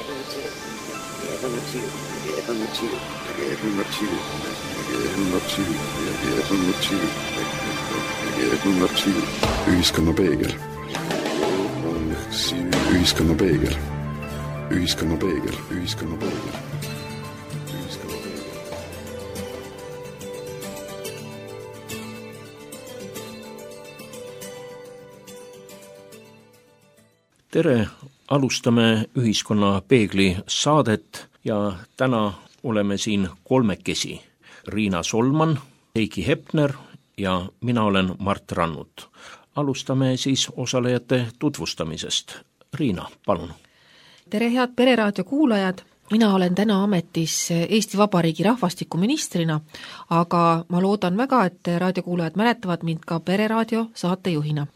Ühiskonna peegel. Ühiskonna peegel. Ühiskonna peegel. Ühiskonna peegel. Tere, alustame Ühiskonna peegli saadet ja täna oleme siin kolmekesi. Riina Solman, Heiki Hepner ja mina olen Mart Rannut. Alustame siis osalejate tutvustamisest. Riina, palun. Tere, head Pereraadio kuulajad! Mina olen täna ametis Eesti Vabariigi rahvastikuministrina, aga ma loodan väga, et raadiokuulajad mäletavad mind ka Pereraadio saatejuhina.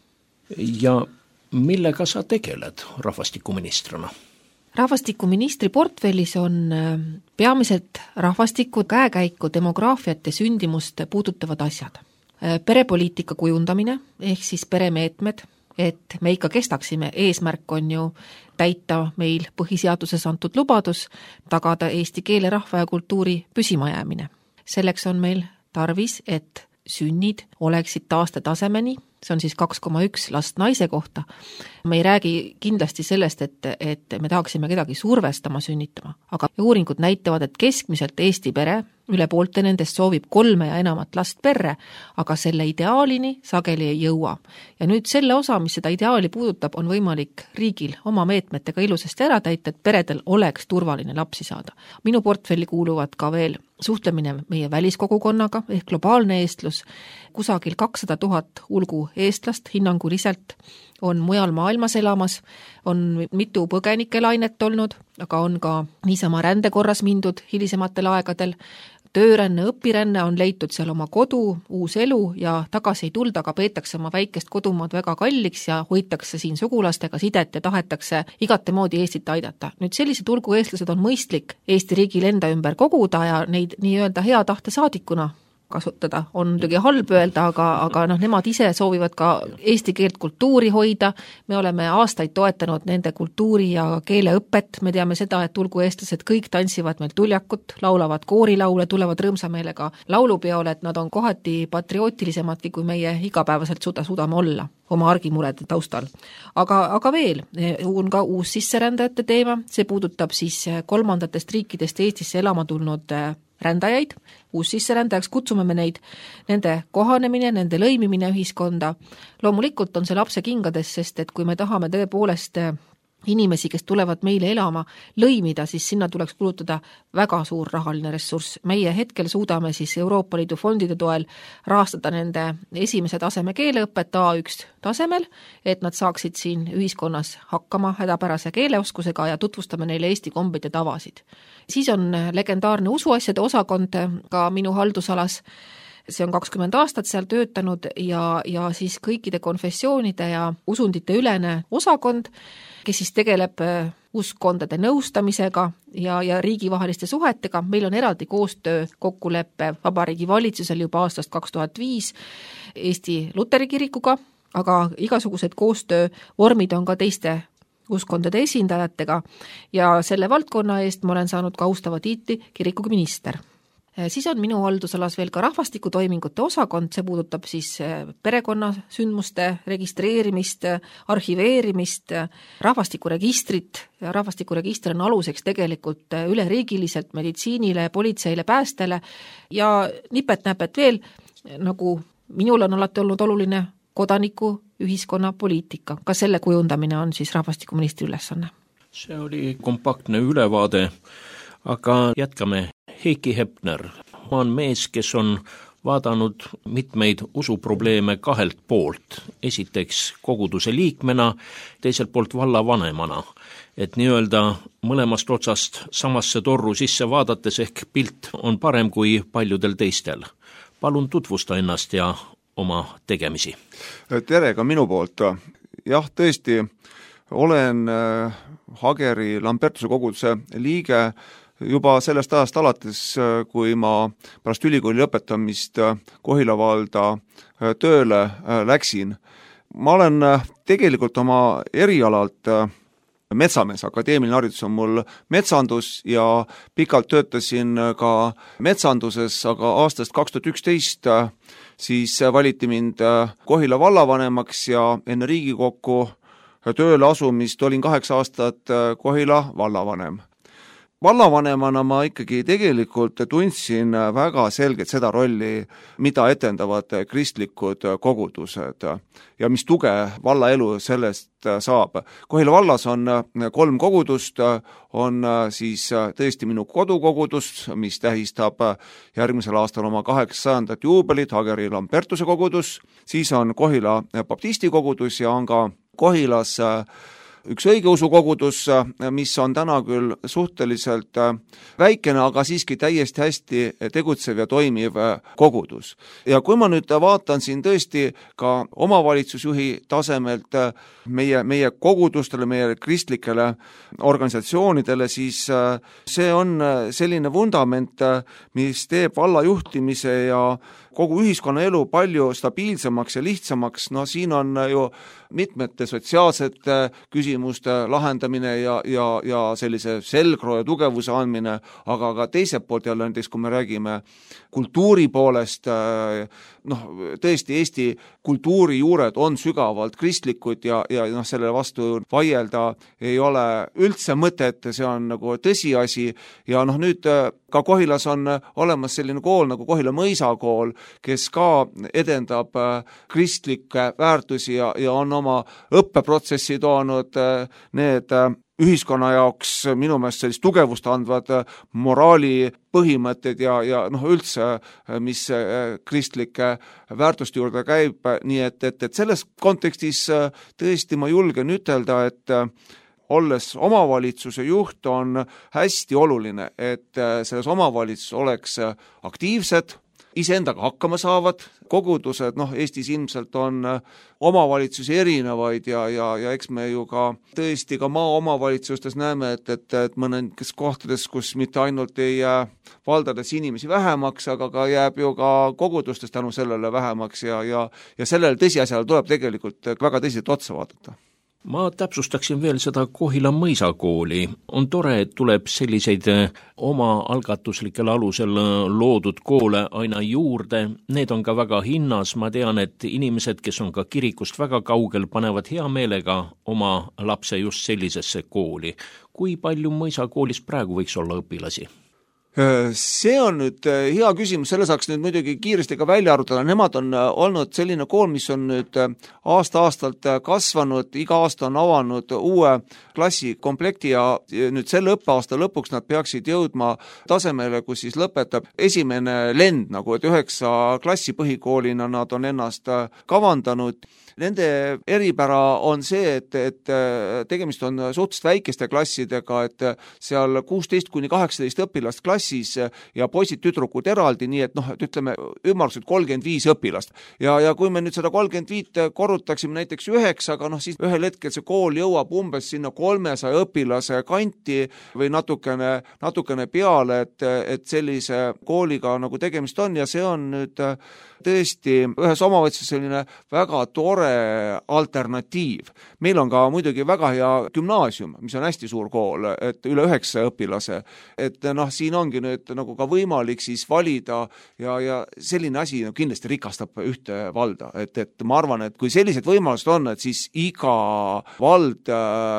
Ja millega sa tegeled rahvastikuministrina? Rahvastikuministri portfellis on peamiselt rahvastiku käekäiku, demograafiat ja sündimust puudutavad asjad. Perepoliitika kujundamine ehk siis peremeetmed, et me ikka kestaksime, eesmärk on ju täita meil põhiseaduses antud lubadus, tagada eesti keele, rahva ja kultuuri püsimajäämine. Selleks on meil tarvis, et sünnid oleksid taastetasemeni, see on siis 2,1 last naise kohta. Me ei räägi kindlasti sellest, et me tahaksime kedagi survestama sünnitama, aga uuringud näitavad, et keskmiselt Eesti pere, üle poolte nendest soovib 3 ja enamat last perre, aga selle ideaalini sageli ei jõua. Ja nüüd selle osa, mis seda ideaali puudutab, on võimalik riigil oma meetmetega ilusasti ära täita, et peredel oleks turvaline lapsi saada. Minu portfelli kuuluvad ka veel suhtlemine meie väliskogukonnaga ehk globaalne eestlus. Kusagil 200 000 ulgu eestlast hinnanguliselt on mujal maailmas elamas, on mitu põgenikelainet olnud, aga on ka niisama rändekorras mindud hilisematel aegadel. Tööränne, õpiränne on leitud seal oma kodu, uus elu ja tagasi ei tulda, aga peetakse oma väikest kodumaad väga kalliks ja hoitakse siin sugulastega sidet ja tahetakse igate moodi Eestit aidata. Nüüd sellised ulgu eestlased on mõistlik Eesti riigil enda ümber koguda ja neid nii-öelda hea tahte saadikuna kasutada. On muidugi halb öelda, aga nemad ise soovivad ka eesti keelt, kultuuri hoida. Me oleme aastaid toetanud nende kultuuri ja keeleõpet. Me teame seda, et ulgu eestlased kõik tantsivad meil tuljakut, laulavad koorilaule, tulevad rõõmsameelega laulupeole, et nad on kohati patriootilisemadki, kui meie igapäevaselt suudame olla oma argimurede taustal. Aga veel on ka uus sisserändajate teema. See puudutab siis kolmandatest riikidest Eestisse elama tulnud rändajaid, uus sisserändajaks kutsume me neid, nende kohanemine, nende lõimimine ühiskonda. Loomulikult on see lapse kingades, sest et kui me tahame tõepoolest inimesi, kes tulevad meile elama, lõimida, siis sinna tuleks kulutada väga suur rahaline ressurss. Meie hetkel suudame siis Euroopa Liidu fondide toel rahastada nende esimese taseme keeleõpet A1 tasemel, et nad saaksid siin ühiskonnas hakkama hädapärase keeleoskusega ja tutvustame neile Eesti kombeid ja tavasid. Siis on legendaarne usuasjade osakond ka minu haldusalas. See on 20 aastat seal töötanud ja siis kõikide konfessioonide ja usundite ülene osakond, kes siis tegeleb uskkondade nõustamisega ja riigivaheliste suhetega. Meil on eraldi koostöö kokkuleppe Vabariigi valitsusel juba aastast 2005 Eesti Luteri kirikuga, aga igasugused koostöövormid on ka teiste uskondade esindajatega ja selle valdkonna eest ma olen saanud ka austava tiitli kirikuga minister. Siis on minu haldusalas veel ka rahvastikutoimingute osakond, see puudutab siis perekonnasündmuste registreerimist, arhiveerimist, rahvastikuregistrit ja rahvastikuregister on aluseks tegelikult üleriigiliselt meditsiinile, politseile, päästele ja nipet-näpet veel, nagu minul on alati olnud oluline kodaniku ühiskonna poliitika. Ka selle kujundamine on siis rahvastikuministri ülesanne. See oli kompaktne ülevaade, aga jätkame. Heiki Hepner on mees, kes on vaadanud mitmeid usuprobleeme kahelt poolt. Esiteks koguduse liikmena, teiselt poolt vallavanemana. Et nii-öelda mõlemast otsast samasse torru sisse vaadates ehk pilt on parem kui paljudel teistel. Palun tutvusta ennast ja oma tegemisi. Tere ka minu poolt. Jah, tõesti, olen Hageri Lambertuse koguduse liige juba sellest ajast alates, kui ma pärast ülikooli lõpetamist Kohila valda tööle läksin. Ma olen tegelikult oma erialalt metsamees, akadeemiline haridus on mul metsandus ja pikalt töötasin ka metsanduses, aga aastast 2011 siis valiti mind Kohila vallavanemaks ja enne Riigikokku tööle asumist olin 8 aastat Kohila vallavanem. Vallavanemana ma ikkagi tegelikult tundsin väga selgelt seda rolli, mida etendavad kristlikud kogudused ja mis tuge vallaelu sellest saab. Kohila vallas on 3 kogudust, on siis tõesti minu kodukogudus, mis tähistab järgmisel aastal oma 800. juubelit, Hageri Lambertuse kogudus, siis on Kohila baptisti kogudus ja on ka Kohilas üks õigeusu kogudus, mis on täna küll suhteliselt väikene, aga siiski täiesti hästi tegutsev ja toimiv kogudus. Ja kui ma nüüd vaatan siin tõesti ka omavalitsusjuhi tasemelt meie kogudustele, meie kristlikele organisatsioonidele, siis see on selline vundament, mis teeb valla juhtimise ja kogu ühiskonnaelu palju stabiilsemaks ja lihtsamaks. No siin on ju mitmete sotsiaalsete küsimuste lahendamine ja sellise selgroo ja tugevuse andmine, aga ka teiselt poolt jälle näiteks, kui me räägime kultuuri poolest, tõesti Eesti kultuuri juured on sügavalt kristlikud ja selle vastu vaielda ei ole üldse mõtet, see on nagu tõsiasi ja nüüd ka Kohilas on olemas selline kool nagu Kohila mõisakool, kes ka edendab kristlikke väärtusi ja on oma õppeprotsessi toonud need ühiskonna jaoks minu meelest sellist tugevust andvad moraali põhimõtted ja üldse, mis kristlike väärtuste juurde käib, nii et selles kontekstis tõesti ma julgen ütelda, et olles omavalitsuse juht on hästi oluline, et selles omavalitsus oleks aktiivsed, iseendaga hakkama saavad, kogudused, Eestis ilmselt on omavalitsusi erinevaid ja eks me ju ka tõesti ka maaomavalitsustes näeme, et mõnes kohtades, kus mitte ainult ei jää valdades inimesi vähemaks, aga ka jääb ju ka kogudustes tänu sellele vähemaks ja sellele tõsiasjale tuleb tegelikult väga tõsiselt otsa vaadata. Ma täpsustaksin veel seda Kohila mõisakooli. On tore, et tuleb selliseid oma algatuslikel alusel loodud koole aina juurde. Need on ka väga hinnas. Ma tean, et inimesed, kes on ka kirikust väga kaugel, panevad hea meelega oma lapse just sellisesse kooli. Kui palju mõisakoolis praegu võiks olla õpilasi? See on nüüd hea küsimus, selle saaks nüüd muidugi kiiresti ka välja arutada. Nemad on olnud selline kool, mis on nüüd aasta-aastalt kasvanud, iga aasta on avanud uue klassikomplekti ja nüüd selle õppeaasta lõpuks nad peaksid jõudma tasemele, kus siis lõpetab esimene lend, nagu et 9 klassi põhikoolina nad on ennast kavandanud. Nende eripära on see, et tegemist on suhteliselt väikeste klassidega, et seal 16–18 õpilast klassis ja poisid-tüdrukud eraldi, nii et ütleme ümmarguselt 35 õpilast. Ja kui me nüüd seda 35 korrutaksime näiteks 9, siis ühel hetkel see kool jõuab umbes sinna 300 õpilase kanti või natukene peale, et sellise kooliga nagu tegemist on ja see on nüüd tõesti ühes omavalitsuses selline väga tore alternatiiv. Meil on ka muidugi väga hea gümnaasium, mis on hästi suur kool, et üle 9 õpilase. Et siin ongi nüüd nagu ka võimalik siis valida ja selline asi kindlasti rikastab ühte valda. Et ma arvan, et kui sellised võimalused on, et siis iga vald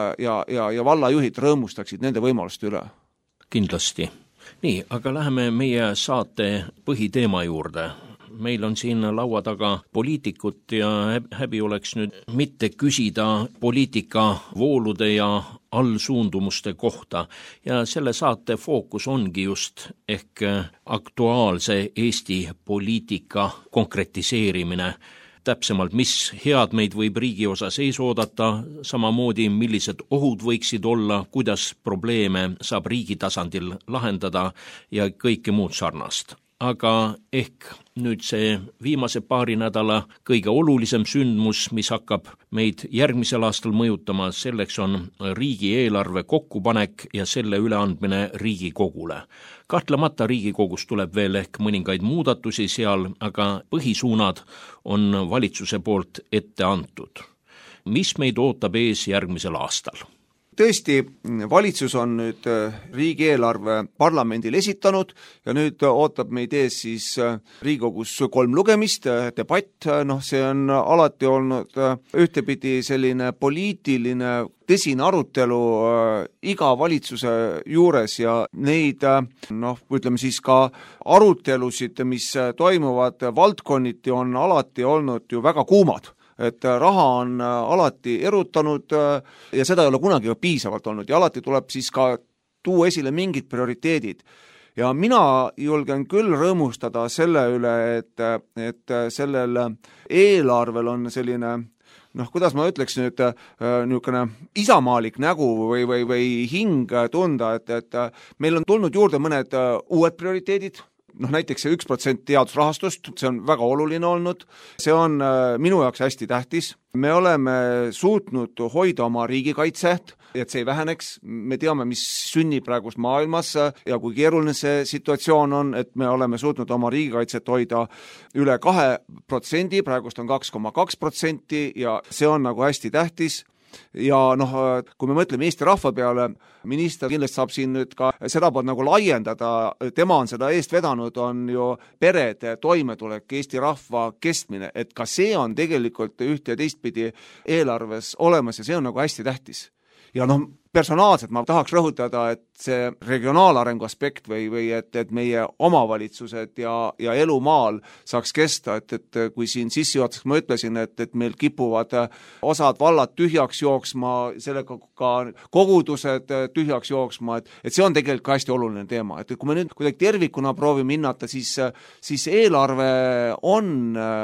ja vallajuhid rõõmustaksid nende võimaluste üle. Kindlasti. Nii, aga läheme meie saate põhiteema juurde. Meil on siin laua taga poliitikut ja häbi oleks nüüd mitte küsida poliitika voolude ja allsuundumuste kohta. Ja selle saate fookus ongi just ehk aktuaalse Eesti poliitika konkretiseerimine. Täpsemalt, mis head meid võib riigi osas ees oodata, samamoodi millised ohud võiksid olla, kuidas probleeme saab riigi tasandil lahendada ja kõike muud sarnast. Aga ehk nüüd see viimase paari nädala kõige olulisem sündmus, mis hakkab meid järgmisel aastal mõjutama, selleks on riigieelarve kokkupanek ja selle üleandmine Riigikogule. Kahtlemata Riigikogus tuleb veel ehk mõningaid muudatusi seal, aga põhisuunad on valitsuse poolt ette antud. Mis meid ootab ees järgmisel aastal? tõesti, valitsus on nüüd riigieelarve parlamendile esitanud ja nüüd ootab meid ees siis Riigikogus 3 lugemist, debatt, see on alati olnud ühtepidi selline poliitiline tõsine arutelu iga valitsuse juures ja neid, ütleme siis ka arutelusid, mis toimuvad valdkonniti, on alati olnud ju väga kuumad. Et raha on alati erutanud ja seda ei ole kunagi piisavalt olnud ja alati tuleb siis ka tuua esile mingid prioriteedid. Ja mina julgen küll rõõmustada selle üle, et sellel eelarvel on selline, kuidas ma ütleks nüüd, niisugune isamaalik nägu või hing tunda, et meil on tulnud juurde mõned uued prioriteedid, näiteks see 1% teadusrahastust, see on väga oluline olnud, see on minu jaoks hästi tähtis. Me oleme suutnud hoida oma riigikaitset, et see ei väheneks, me teame, mis sünnib praegust maailmas ja kui keeruline see situatsioon on, et me oleme suutnud oma riigikaitset hoida üle 2%, praegust on 2,2% ja see on nagu hästi tähtis. Ja kui me mõtleme Eesti rahva peale, minister kindlasti saab siin nüüd ka seda poolt nagu laiendada, tema on seda eest vedanud, on ju perede toimetulek, Eesti rahva kestmine, et ka see on tegelikult üht ja teistpidi eelarves olemas ja see on nagu hästi tähtis. Ja personaalselt ma tahaks rõhutada, et see regionaalarengu aspekt või et meie omavalitsused ja elu maal saaks kesta, et kui siin sissejuhatuseks ma ütlesin, et meil kipuvad osad vallad tühjaks jooksma, sellega ka kogudused tühjaks jooksma, et see on tegelikult ka hästi oluline teema, et kui me nüüd kuidagi tervikuna proovime hinnata, siis eelarve on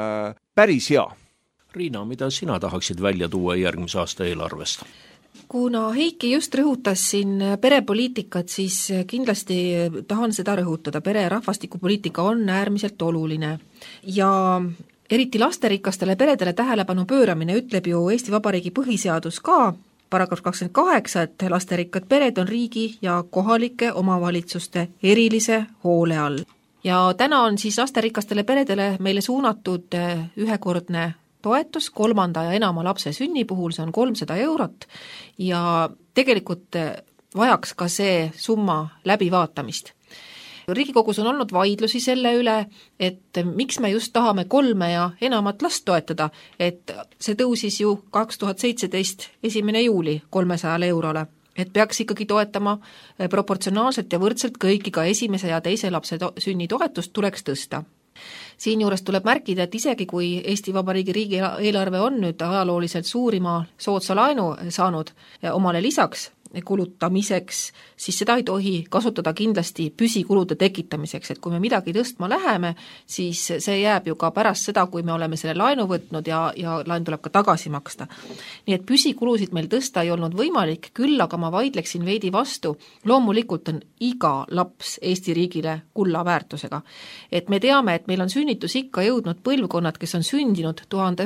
päris hea. Riina, mida sina tahaksid välja tuua järgmise aasta eelarvest? Kuna Heiki just rõhutas siin perepoliitikat, siis kindlasti tahan seda rõhutada. Pere- ja rahvastikupoliitika on äärmiselt oluline ja eriti lasterikastele peredele tähelepanu pööramine ütleb ju Eesti Vabariigi põhiseadus ka, paragrahv 28, et lasterikkad pered on riigi ja kohalike omavalitsuste erilise hoole all. Ja täna on siis lasterikastele peredele meile suunatud ühekordne toetus 3. ja enama lapse sünni puhul, see on 300 eurot ja tegelikult vajaks ka see summa läbivaatamist. Riigikogus on olnud vaidlusi selle üle, et miks me just tahame 3 ja enamat last toetada, et see tõusis ju 2017 1. juuli 300 eurole, et peaks ikkagi toetama proportsionaalselt ja võrdselt kõiki, ka esimese ja teise lapse sünni toetust tuleks tõsta. Siinjuures tuleb märkida, et isegi kui Eesti Vabariigi riigieelarve on nüüd ajalooliselt suurima soodsa laenu saanud omale lisaks kulutamiseks, siis seda ei tohi kasutada kindlasti püsikulude tekitamiseks, et kui me midagi tõstma läheme, siis see jääb ju ka pärast seda, kui me oleme selle laenu võtnud ja laen tuleb ka tagasi maksta. Nii et püsikulusid meil tõsta ei olnud võimalik, küll aga ma vaidleksin veidi vastu. Loomulikult on iga laps Eesti riigile kulla väärtusega. Et me teame, et meil on sünnitusikka jõudnud põlvkonnad, kes on sündinud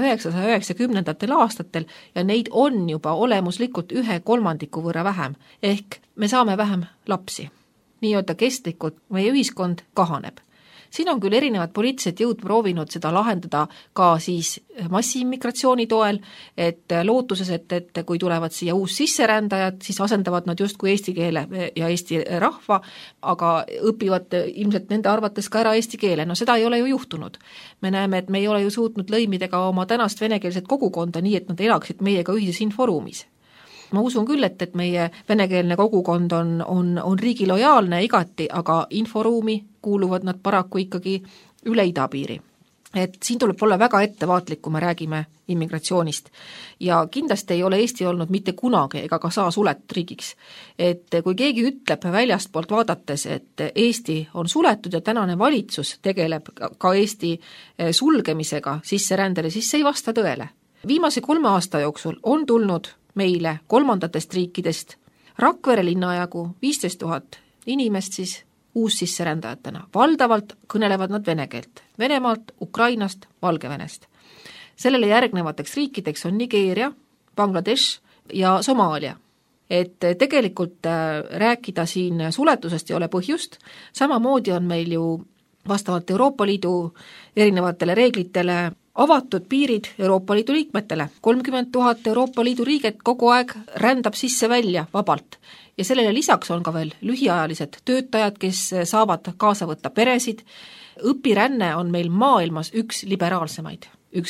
1990. aastatel ja neid on juba olemuslikult 1/3 võrra vähem. Ehk me saame vähem lapsi. Nii-öelda kestlikult meie ühiskond kahaneb. Siin on küll erinevad poliitilised jõud proovinud seda lahendada ka siis massiimmigratsiooni toel, et lootuses, et kui tulevad siia uus sisserändajad, siis asendavad nad justkui eesti keele ja eesti rahva, aga õpivad ilmselt nende arvates ka ära eesti keele. No seda ei ole ju juhtunud. Me näeme, et me ei ole ju suutnud lõimida ka oma tänast venekeelset kogukonda nii, et nad elaksid meiega ühises inforuumis. Ma usun küll, et meie venekeelne kogukond on riigi lojaalne igati, aga inforuumi kuuluvad nad paraku ikkagi üle idapiiri. Et siin tuleb olla väga ettevaatlik, kui me räägime immigratsioonist. Ja kindlasti ei ole Eesti olnud mitte kunagi ega ka saa suletud riigiks. Et kui keegi ütleb väljastpoolt vaadates, et Eesti on suletud ja tänane valitsus tegeleb ka Eesti sulgemisega sisserändele, siis see ei vasta tõele. Viimase 3 aasta jooksul on tulnud meile 3. riikidest Rakvere linnajagu 15 000 inimest siis uussisserändajatena. Valdavalt kõnelevad nad vene keelt. Venemaalt, Ukrainast, Valgevenest. Sellele järgnevateks riikideks on Nigeeria, Bangladesh ja Somaalia. Et tegelikult rääkida siin suletusest ei ole põhjust. Samamoodi on meil ju vastavalt Euroopa Liidu erinevatele reeglitele avatud piirid Euroopa Liidu liikmetele. 30 000 Euroopa Liidu liiget kogu aeg rändab sisse-välja vabalt. Ja sellele lisaks on ka veel lühiajalised töötajad, kes saavad kaasa võtta peresid. Õpiränne on meil maailmas üks liberaalsemaid.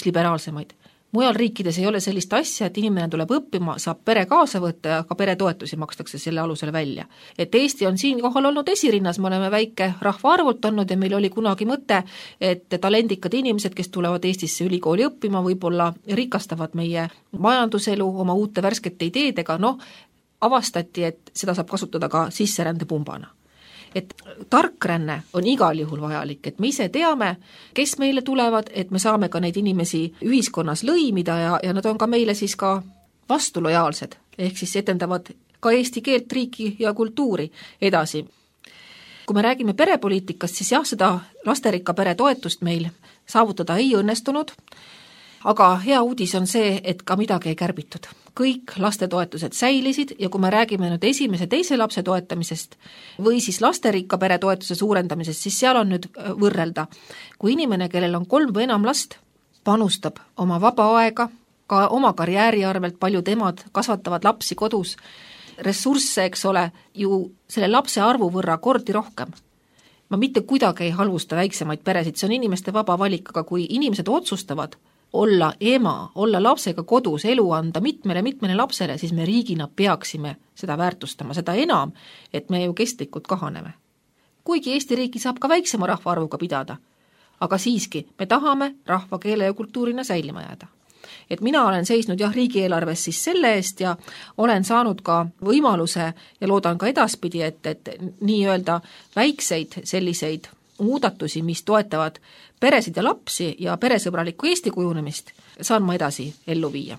Mujal riikides ei ole sellist asja, et inimene tuleb õppima, saab pere kaasa võtta ja ka peretoetusi makstakse selle alusel välja. Et Eesti on siin kohal olnud esirinnas, me oleme väike rahvaarvult olnud ja meil oli kunagi mõte, et talendikad inimesed, kes tulevad Eestisse ülikooli õppima, võib-olla rikastavad meie majanduselu oma uute värskete ideedega, avastati, et seda saab kasutada ka sisserändepumbana. Et tarkränne on igal juhul vajalik, et me ise teame, kes meile tulevad, et me saame ka neid inimesi ühiskonnas lõimida ja nad on ka meile siis ka vastulojaalsed, ehk siis etendavad ka eesti keelt, riiki ja kultuuri edasi. Kui me räägime perepoliitikast, siis jah, seda lasterikka pere toetust meil saavutada ei õnnestunud, aga hea uudis on see, et ka midagi ei kärbitud. Kõik lastetoetused säilisid ja kui me räägime nüüd esimese, teise lapse toetamisest või siis lasterikka pere toetuse suurendamisest, siis seal on nüüd võrrelda. Kui inimene, kellel on 3 või enam last, panustab oma vaba aega, ka oma karjääri arvelt, paljud emad kasvatavad lapsi kodus, ressursse, eks ole, ju selle lapse arvu võrra kordi rohkem. Ma mitte kuidagi ei halvusta väiksemaid peresid, see on inimeste vaba valik, aga kui inimesed otsustavad olla ema, olla lapsega kodus, elu anda mitmele lapsele, siis me riigina peaksime seda väärtustama, seda enam, et me ju kestlikult kahaneme. Kuigi Eesti riiki saab ka väiksema rahvaarvuga pidada, aga siiski me tahame rahva, keele ja kultuurina säilima jääda. Et mina olen seisnud riigieelarves siis selle eest ja olen saanud ka võimaluse ja loodan ka edaspidi, et nii-öelda väikseid selliseid muudatusi, mis toetavad peresid ja lapsi ja peresõbralikku Eesti kujunemist, saan ma edasi ellu viia.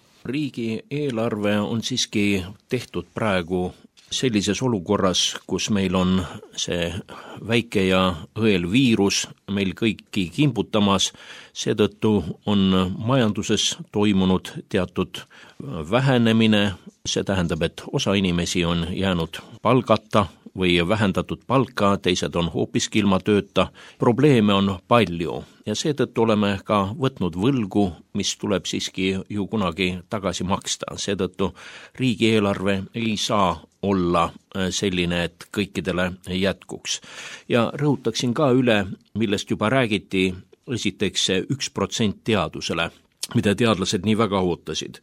Riigieelarve on siiski tehtud praegu sellises olukorras, kus meil on see väike ja õel viirus meil kõiki kimbutamas, seetõttu on majanduses toimunud teatud vähenemine, see tähendab, et osa inimesi on jäänud palgata või vähendatud palka, teised on hoopiski ilma tööta. Probleeme on palju ja seetõttu oleme ka võtnud võlgu, mis tuleb siiski ju kunagi tagasi maksta. Seetõttu riigieelarve ei saa olla selline, et kõikidele jätkuks. Ja rõhutaksin ka üle, millest juba räägiti, esiteks 1% teadusele, mida teadlased nii väga ootasid.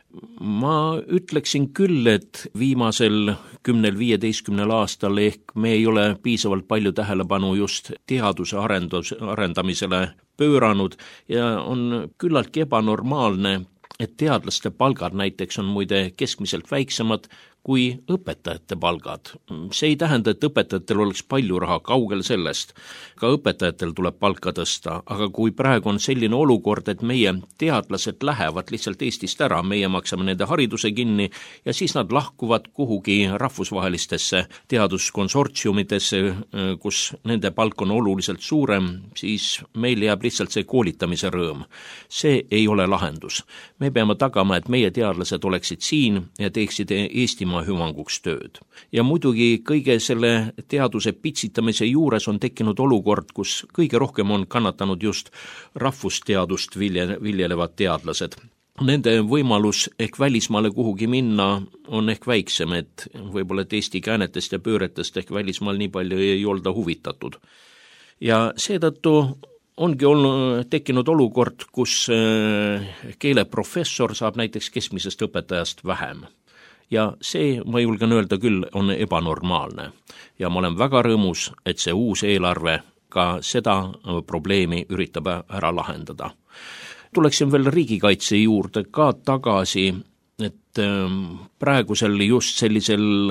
Ma ütleksin küll, et viimasel 10-15 aastal ehk me ei ole piisavalt palju tähelepanu just teaduse arendamisele pööranud ja on küllaltki ebanormaalne, et teadlaste palgad näiteks on muide keskmiselt väiksemad kui õpetajate palgad. See ei tähenda, et õpetajatel oleks palju raha, kaugel sellest. Ka õpetajatel tuleb palka tõsta, aga kui praegu on selline olukord, et meie teadlased lähevad lihtsalt Eestist ära, meie maksame nende hariduse kinni ja siis nad lahkuvad kuhugi rahvusvahelistesse teaduskonsortsiumidesse, kus nende palk on oluliselt suurem, siis meil jääb lihtsalt see koolitamise rõõm. See ei ole lahendus. Me peame tagama, et meie teadlased oleksid siin ja teeksid Eestimaa hüvanguks tööd. Ja muidugi kõige selle teaduse pitsitamise juures on tekkinud olukord, kus kõige rohkem on kannatanud just rahvusteadust viljelevad teadlased. Nende võimalus ehk välismaale kuhugi minna on ehk väiksem, et võib-olla et Eesti käänetest ja pööretest ehk välismaal nii palju ei olda huvitatud. Ja seetõttu ongi tekkinud olukord, kus keeleprofessor saab näiteks keskmisest õpetajast vähem. Ja see, ma julgen öelda küll, on ebanormaalne. Ja ma olen väga rõõmus, et see uus eelarve ka seda probleemi üritab ära lahendada. Tuleksin veel riigikaitse juurde ka tagasi, et praegusel just sellisel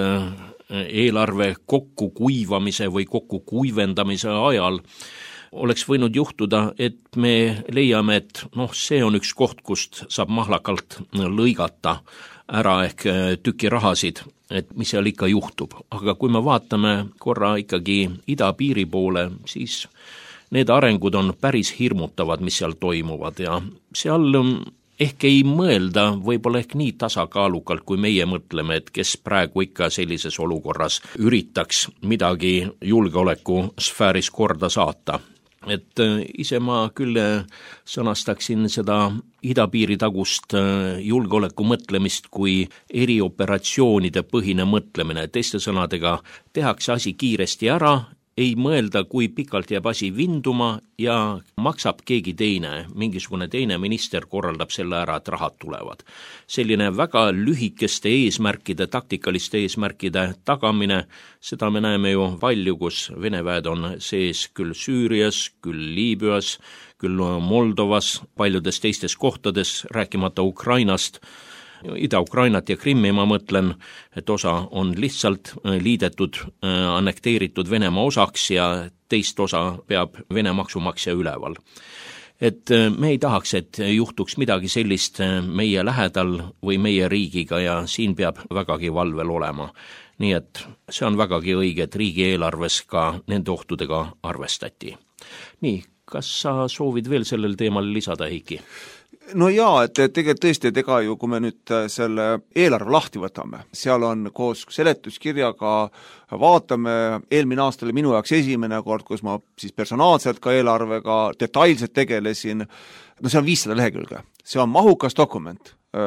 eelarve kokkukuivamise või kokkukuivendamise ajal oleks võinud juhtuda, et me leiame, et see on üks koht, kust saab mahlakalt lõigata ära ehk tükirahasid, et mis seal ikka juhtub. Aga kui me vaatame korra ikkagi idapiiri poole, siis need arengud on päris hirmutavad, mis seal toimuvad ja seal ehk ei mõelda võib-olla ehk nii tasakaalukalt, kui meie mõtleme, et kes praegu ikka sellises olukorras üritaks midagi julgeoleku sfääris korda saata. et ise ma küll sõnastaksin seda idapiiri tagust julgeoleku mõtlemist kui erioperatsioonide põhine mõtlemine. Teiste sõnadega, tehakse asi kiiresti ära, ei mõelda, kui pikalt jääb asi vinduma ja maksab keegi teine, mingisugune teine minister korraldab selle ära, et rahad tulevad. Selline väga lühikeste eesmärkide, taktikaliste eesmärkide tagamine, seda me näeme ju palju, kus Vene väed on sees küll Süürias, küll Liibüas, küll Moldovas, paljudes teistes kohtades, rääkimata Ukrainast, Ida-Ukrainat ja Krimmi ma mõtlen, et osa on lihtsalt liidetud, annekteeritud Venemaa osaks ja teist osa peab Vene maksumaksja üleval. Et me ei tahaks, et juhtuks midagi sellist meie lähedal või meie riigiga ja siin peab vägagi valvel olema. Nii et see on vägagi õige, et riigieelarves ka nende ohtudega arvestati. Nii, kas sa soovid veel sellel teemal lisada, Heiki? No jaa, et tegelikult tõesti, et ega ju, kui me nüüd selle eelarve lahti võtame, seal on koos seletuskirjaga, vaatame, eelmine aasta oli minu jaoks esimene kord, kus ma siis personaalselt ka eelarvega detailselt tegelesin, no see on 500 lehekülge, see on mahukas dokument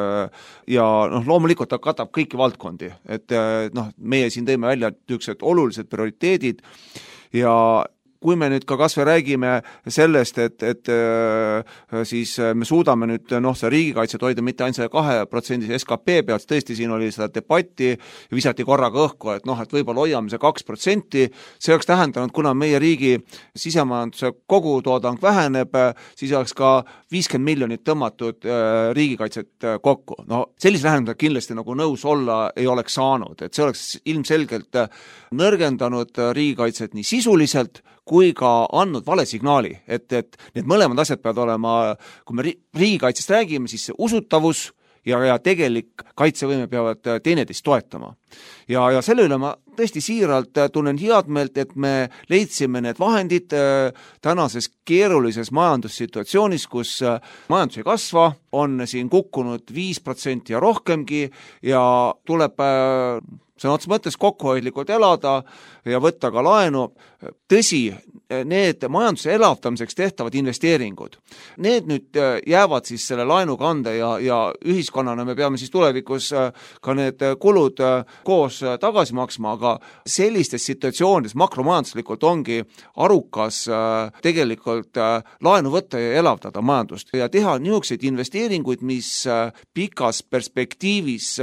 ja loomulikult ta katab kõiki valdkondi, et meie siin tõime välja niisugused olulised prioriteedid ja kui me nüüd ka kasvõi räägime sellest, et siis me suudame nüüd see riigikaitset hoida mitte ainult 2% SKP pealt, tõesti siin oli seda debatti ja visati korraga õhku, et et võib-olla hoiame see 2%, see oleks tähendanud, kuna meie riigi sisemajanduse kogutoodang väheneb, siis oleks ka 50 miljonit tõmmatud riigikaitset kokku. Sellise lähenemisega kindlasti nagu nõus olla ei oleks saanud, et see oleks ilmselgelt nõrgendanud riigikaitset nii sisuliselt, kui ka andnud vale signaali, et need mõlemad asjad peavad olema, kui me riigikaitsest räägime, siis see usutavus ja tegelik kaitsevõime peavad teineteist toetama. Ja selle üle ma tõesti siiralt tunnen head meelt, et me leidsime need vahendid tänases keerulises majandussituatsioonis, kus majandus ei kasva, on siin kukkunud 5% ja rohkemgi ja tuleb sõna otseses mõttes kokkuhoidlikult elada ja võtta ka laenu. Tõsi, need majanduse elavdamiseks tehtavad investeeringud, need nüüd jäävad siis selle laenu kanda ja ühiskonnana me peame siis tulevikus ka need kulud koos tagasi maksma, aga sellistes situatsioonides makromajanduslikult ongi arukas tegelikult laenu võtta ja elavdada majandust ja teha niisuguseid investeeringuid, mis pikas perspektiivis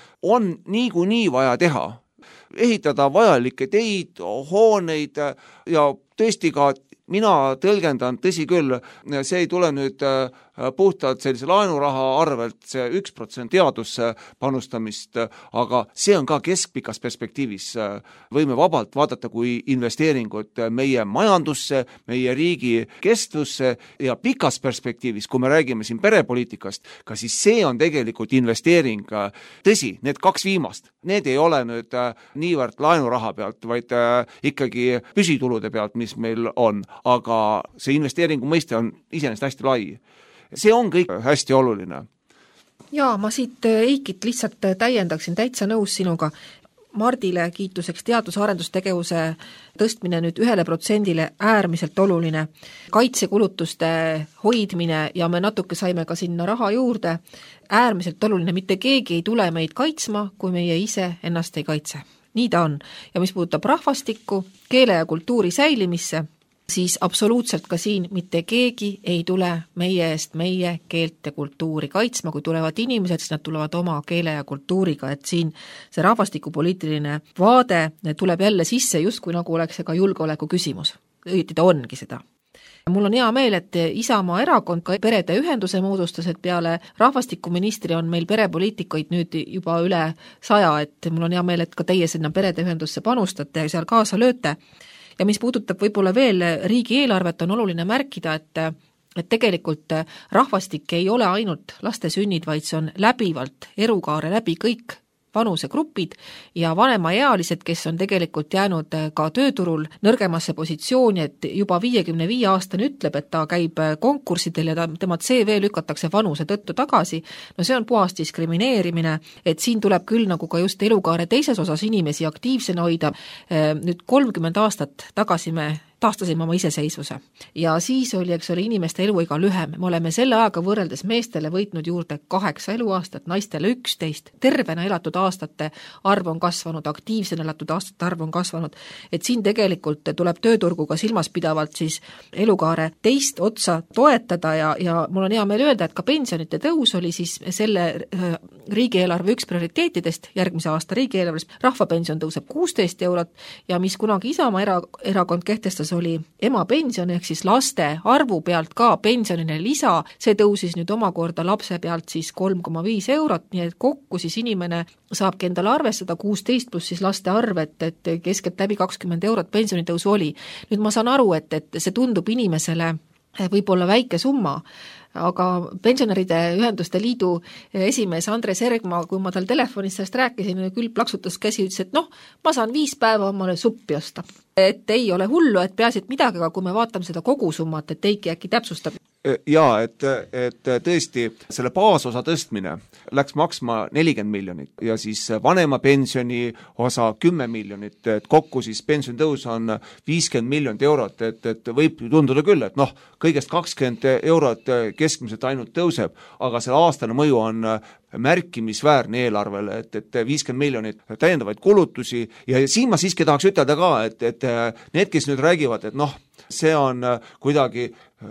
on niikuinii vaja teha. Ehitada vajalikke teid, hooneid ja tõesti ka mina tõlgendan, tõsi küll, see ei tule nüüd puhtalt sellise laenuraha arvelt, see 1% teadusse panustamist, aga see on ka keskpikas perspektiivis. Võime vabalt vaadata kui investeeringut meie majandusse, meie riigi kestvusse ja pikas perspektiivis, kui me räägime siin perepoliitikast, ka siis see on tegelikult investeering. Tõsi, need 2 viimast, need ei ole nüüd niivõrd laenuraha pealt, vaid ikkagi püsitulude pealt, mis meil on, aga see investeeringu mõiste on iseenesest hästi lai. See on kõik hästi oluline. Jaa, ma siit Eikit lihtsalt täiendaksin, täitsa nõus sinuga. Mardile kiituseks teadus-arendustegevuse tõstmine nüüd 1%-le äärmiselt oluline. Kaitsekulutuste hoidmine ja me natuke saime ka sinna raha juurde. Äärmiselt oluline, mitte keegi ei tule meid kaitsma, kui meie ise ennast ei kaitse. Nii ta on. Ja mis puudutab rahvastikku, keele ja kultuuri säilimisse, siis absoluutselt ka siin mitte keegi ei tule meie eest meie keelt ja kultuuri kaitsma, kui tulevad inimesed, siis nad tulevad oma keele ja kultuuriga, et siin see rahvastikupoliitiline vaade tuleb jälle sisse, justkui nagu oleks see ka julgeoleku küsimus. Õieti ta ongi seda. Mul on hea meel, et Isamaa erakond ka perede ühenduse moodustas, et peale rahvastikuministri on meil perepoliitikuid nüüd juba üle 100, et mul on hea meel, et ka teie sinna perede ühendusse panustate ja seal kaasa lööte. Ja mis puudutab võib-olla veel riigieelarvet, on oluline märkida, et tegelikult rahvastik ei ole ainult laste sünnid, vaid see on läbivalt elukaare läbi kõik vanusegrupid ja vanemaealised, kes on tegelikult jäänud ka tööturul nõrgemasse positsiooni, et juba 55-aastane ütleb, et ta käib konkurssidel ja tema CV lükatakse vanuse tõttu tagasi. No see on puhas diskrimineerimine, et siin tuleb küll nagu ka just elukaare teises osas inimesi aktiivsena hoida. Nüüd 30 aastat tagasi me taastasime oma iseseisvuse. Ja siis oli, eks ole, inimeste eluiga lühem. Me oleme selle ajaga võrreldes meestele võitnud juurde 8 eluaastat, naistele 11. Tervena elatud aastate arv on kasvanud, aktiivsena elatud aastate arv on kasvanud. Et siin tegelikult tuleb tööturguga silmas pidavalt siis elukaare teist otsa toetada ja mul on hea meel öelda, et ka pensionite tõus oli siis selle riigieelarve üks prioriteetidest järgmise aasta riigieelarves. Rahvapension tõuseb 16 eurot ja mis kunagi Isamaa erakond kehtestas, oli emapension ehk siis laste arvu pealt ka pensionine lisa, see tõusis nüüd omakorda lapse pealt siis 3,5 eurot, nii et kokku siis inimene saabki endale arvestada 16 pluss siis laste arv, et keskelt läbi 20 eurot pensionitõusu oli. Nüüd ma saan aru, et see tundub inimesele võib-olla väike summa, aga pensionäride ühenduste liidu esimees Andres Ergma, kui ma tal telefonis sellest rääkisin, küll plaksutas käsi, ütles, et ma saan 5 päeva omale suppi osta. Et ei ole hullu, et peaasi, et midagi, aga kui me vaatame seda kogusummat, et Eiki äkki täpsustab. Jaa, et tõesti selle baasosa tõstmine läks maksma 40 miljonit ja siis vanema pensioni osa 10 miljonit, et kokku siis pensionitõus on 50 miljonit eurot, et võib tunduda küll, et kõigest 20 eurot keskmiselt ainult tõuseb, aga selle aastane mõju on märkimisväärne eelarvele, et 50 miljonit täiendavaid kulutusi ja siin ma siiski tahaks ütelda ka, et need, kes nüüd räägivad, et see on kuidagi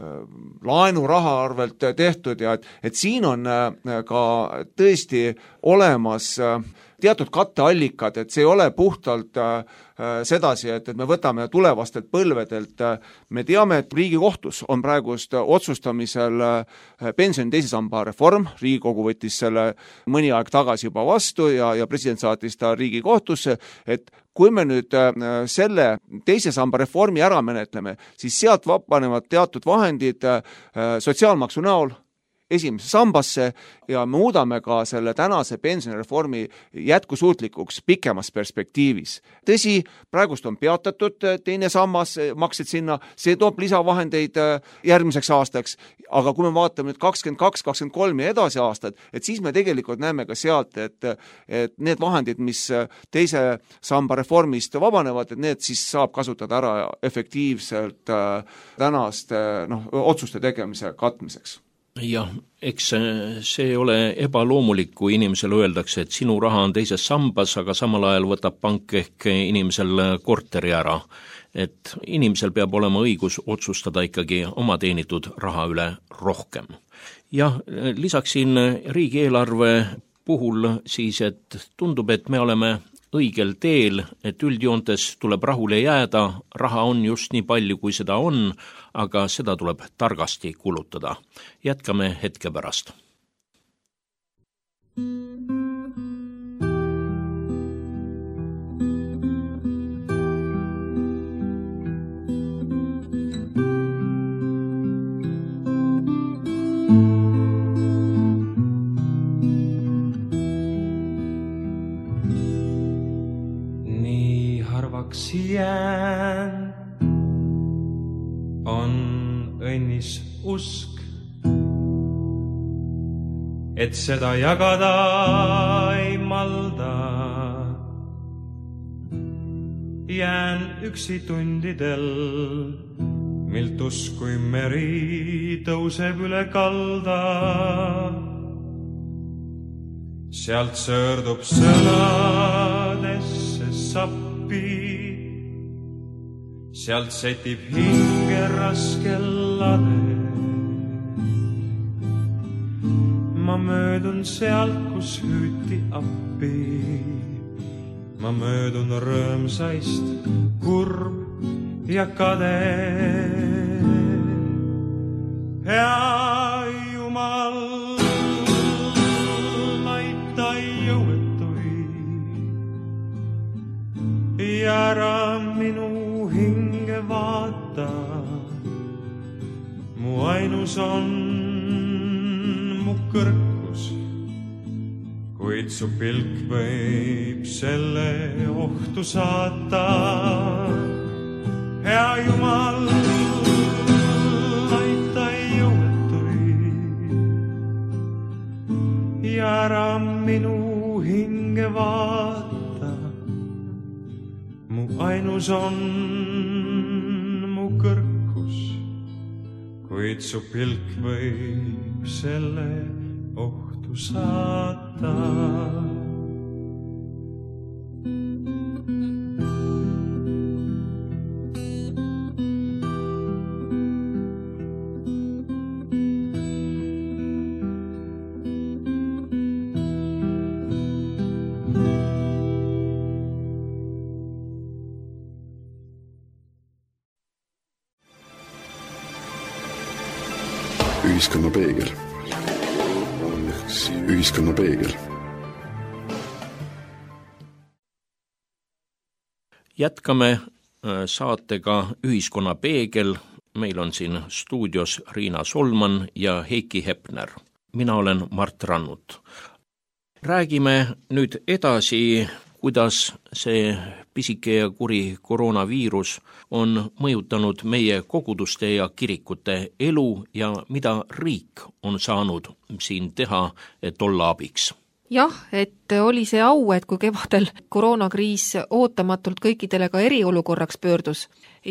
laenuraha arvelt tehtud ja et siin on ka tõesti olemas teatud katteallikad, et see ei ole puhtalt sedasi, et me võtame tulevastelt põlvedelt. Me teame, et Riigikohtus on praegust otsustamisel pensioni teise samba reform, Riigikogu võttis selle mõni aeg tagasi juba vastu ja president saatis ta Riigikohtusse, et kui me nüüd selle teise samba reformi ära menetleme, siis sealt vabanevad teatud vahendid sotsiaalmaksu näol esimesse sambasse ja muudame ka selle tänase pensionireformi jätkusuutlikuks pikemas perspektiivis. Tõsi, praegust on peatatud teine sammas, maksed sinna, see toob lisavahendeid järgmiseks aastaks, aga kui me vaatame nüüd 22, 23 ja edasi aastad, et siis me tegelikult näeme ka sealt, et need vahendid, mis teise samba reformist vabanevad, et need siis saab kasutada ära efektiivselt tänaste otsuste tegemise katmiseks. Jah, eks see ole ebaloomulik, kui inimesele öeldakse, et sinu raha on teises sambas, aga samal ajal võtab pank ehk inimesel korteri ära. Et inimesel peab olema õigus otsustada ikkagi oma teenitud raha üle rohkem. Ja lisaksin riigieelarve puhul siis, et tundub, et me oleme õigel teel, et üldjoontes tuleb rahule jääda, raha on just nii palju, kui seda on, aga seda tuleb targasti kulutada. Jätkame hetke pärast. Jään on õnnis usk, et seda jagada ei malda. Jään üksi tundidel, milt uskui meri tõuseb üle kalda. Sealt sõrdub sõnadesse sappi, sealt setib hinge raske lade. Ma möödun sealt, kus hüüti appi. Ma möödun rõõmsaist, kurb ja kade. Hea Jumal, aita jõuetuid ja ära minu hinge vaata. Mu ainus on mu kõrkus, kuid su pilk võib selle ohtu saata. Hea Jumal, aita jõuetuid ja ära minu hinge vaata. Mu ainus on mu kuid su pilk võib selle ohtu saata. Ühiskonna peegel. Ühiskonna peegel. Jätkame saatega Ühiskonna peegel. Meil on siin stuudios Riina Solman ja Heiki Hepner. Mina olen Mart Rannut. Räägime nüüd edasi, kuidas see pisike ja kuri koroonaviirus on mõjutanud meie koguduste ja kirikute elu ja mida riik on saanud siin teha, et olla abiks. Jah, et oli see au, et kui kevadel koroonakriis ootamatult kõikidele ka eriolukorraks pöördus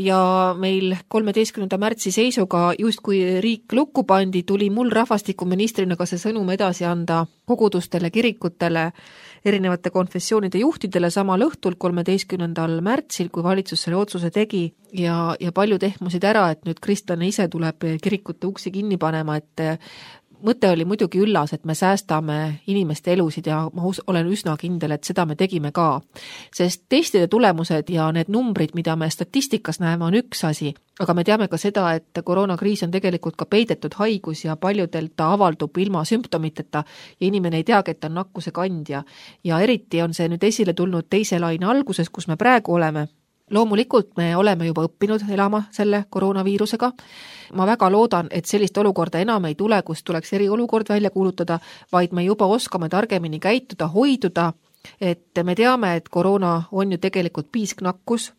ja meil 13. märtsi seisuga justkui riik lukku pandi, tuli mul rahvastikuministrina ka see sõnum edasi anda kogudustele, kirikutele, erinevate konfessioonide juhtidele samal õhtul 13. märtsil, kui valitsus selle otsuse tegi ja paljud ehmusid ära, et nüüd kristlane ise tuleb kirikute uksi kinni panema, et mõte oli muidugi üllas, et me säästame inimeste elusid ja ma olen üsna kindel, et seda me tegime ka. Sest testide tulemused ja need numbrid, mida me statistikas näeme, on üks asi, aga me teame ka seda, et koroonakriis on tegelikult ka peidetud haigus ja paljudel ta avaldub ilma sümptomiteta ja inimene ei teagi, et ta on nakkuse kandja. Ja eriti on see nüüd esile tulnud teise laine alguses, kus me praegu oleme. Loomulikult me oleme juba õppinud elama selle koroonaviirusega. Ma väga loodan, et sellist olukorda enam ei tule, kus tuleks eriolukord välja kuulutada, vaid me juba oskame targemini käituda, hoiduda, et me teame, et koroona on ju tegelikult piisknakkus,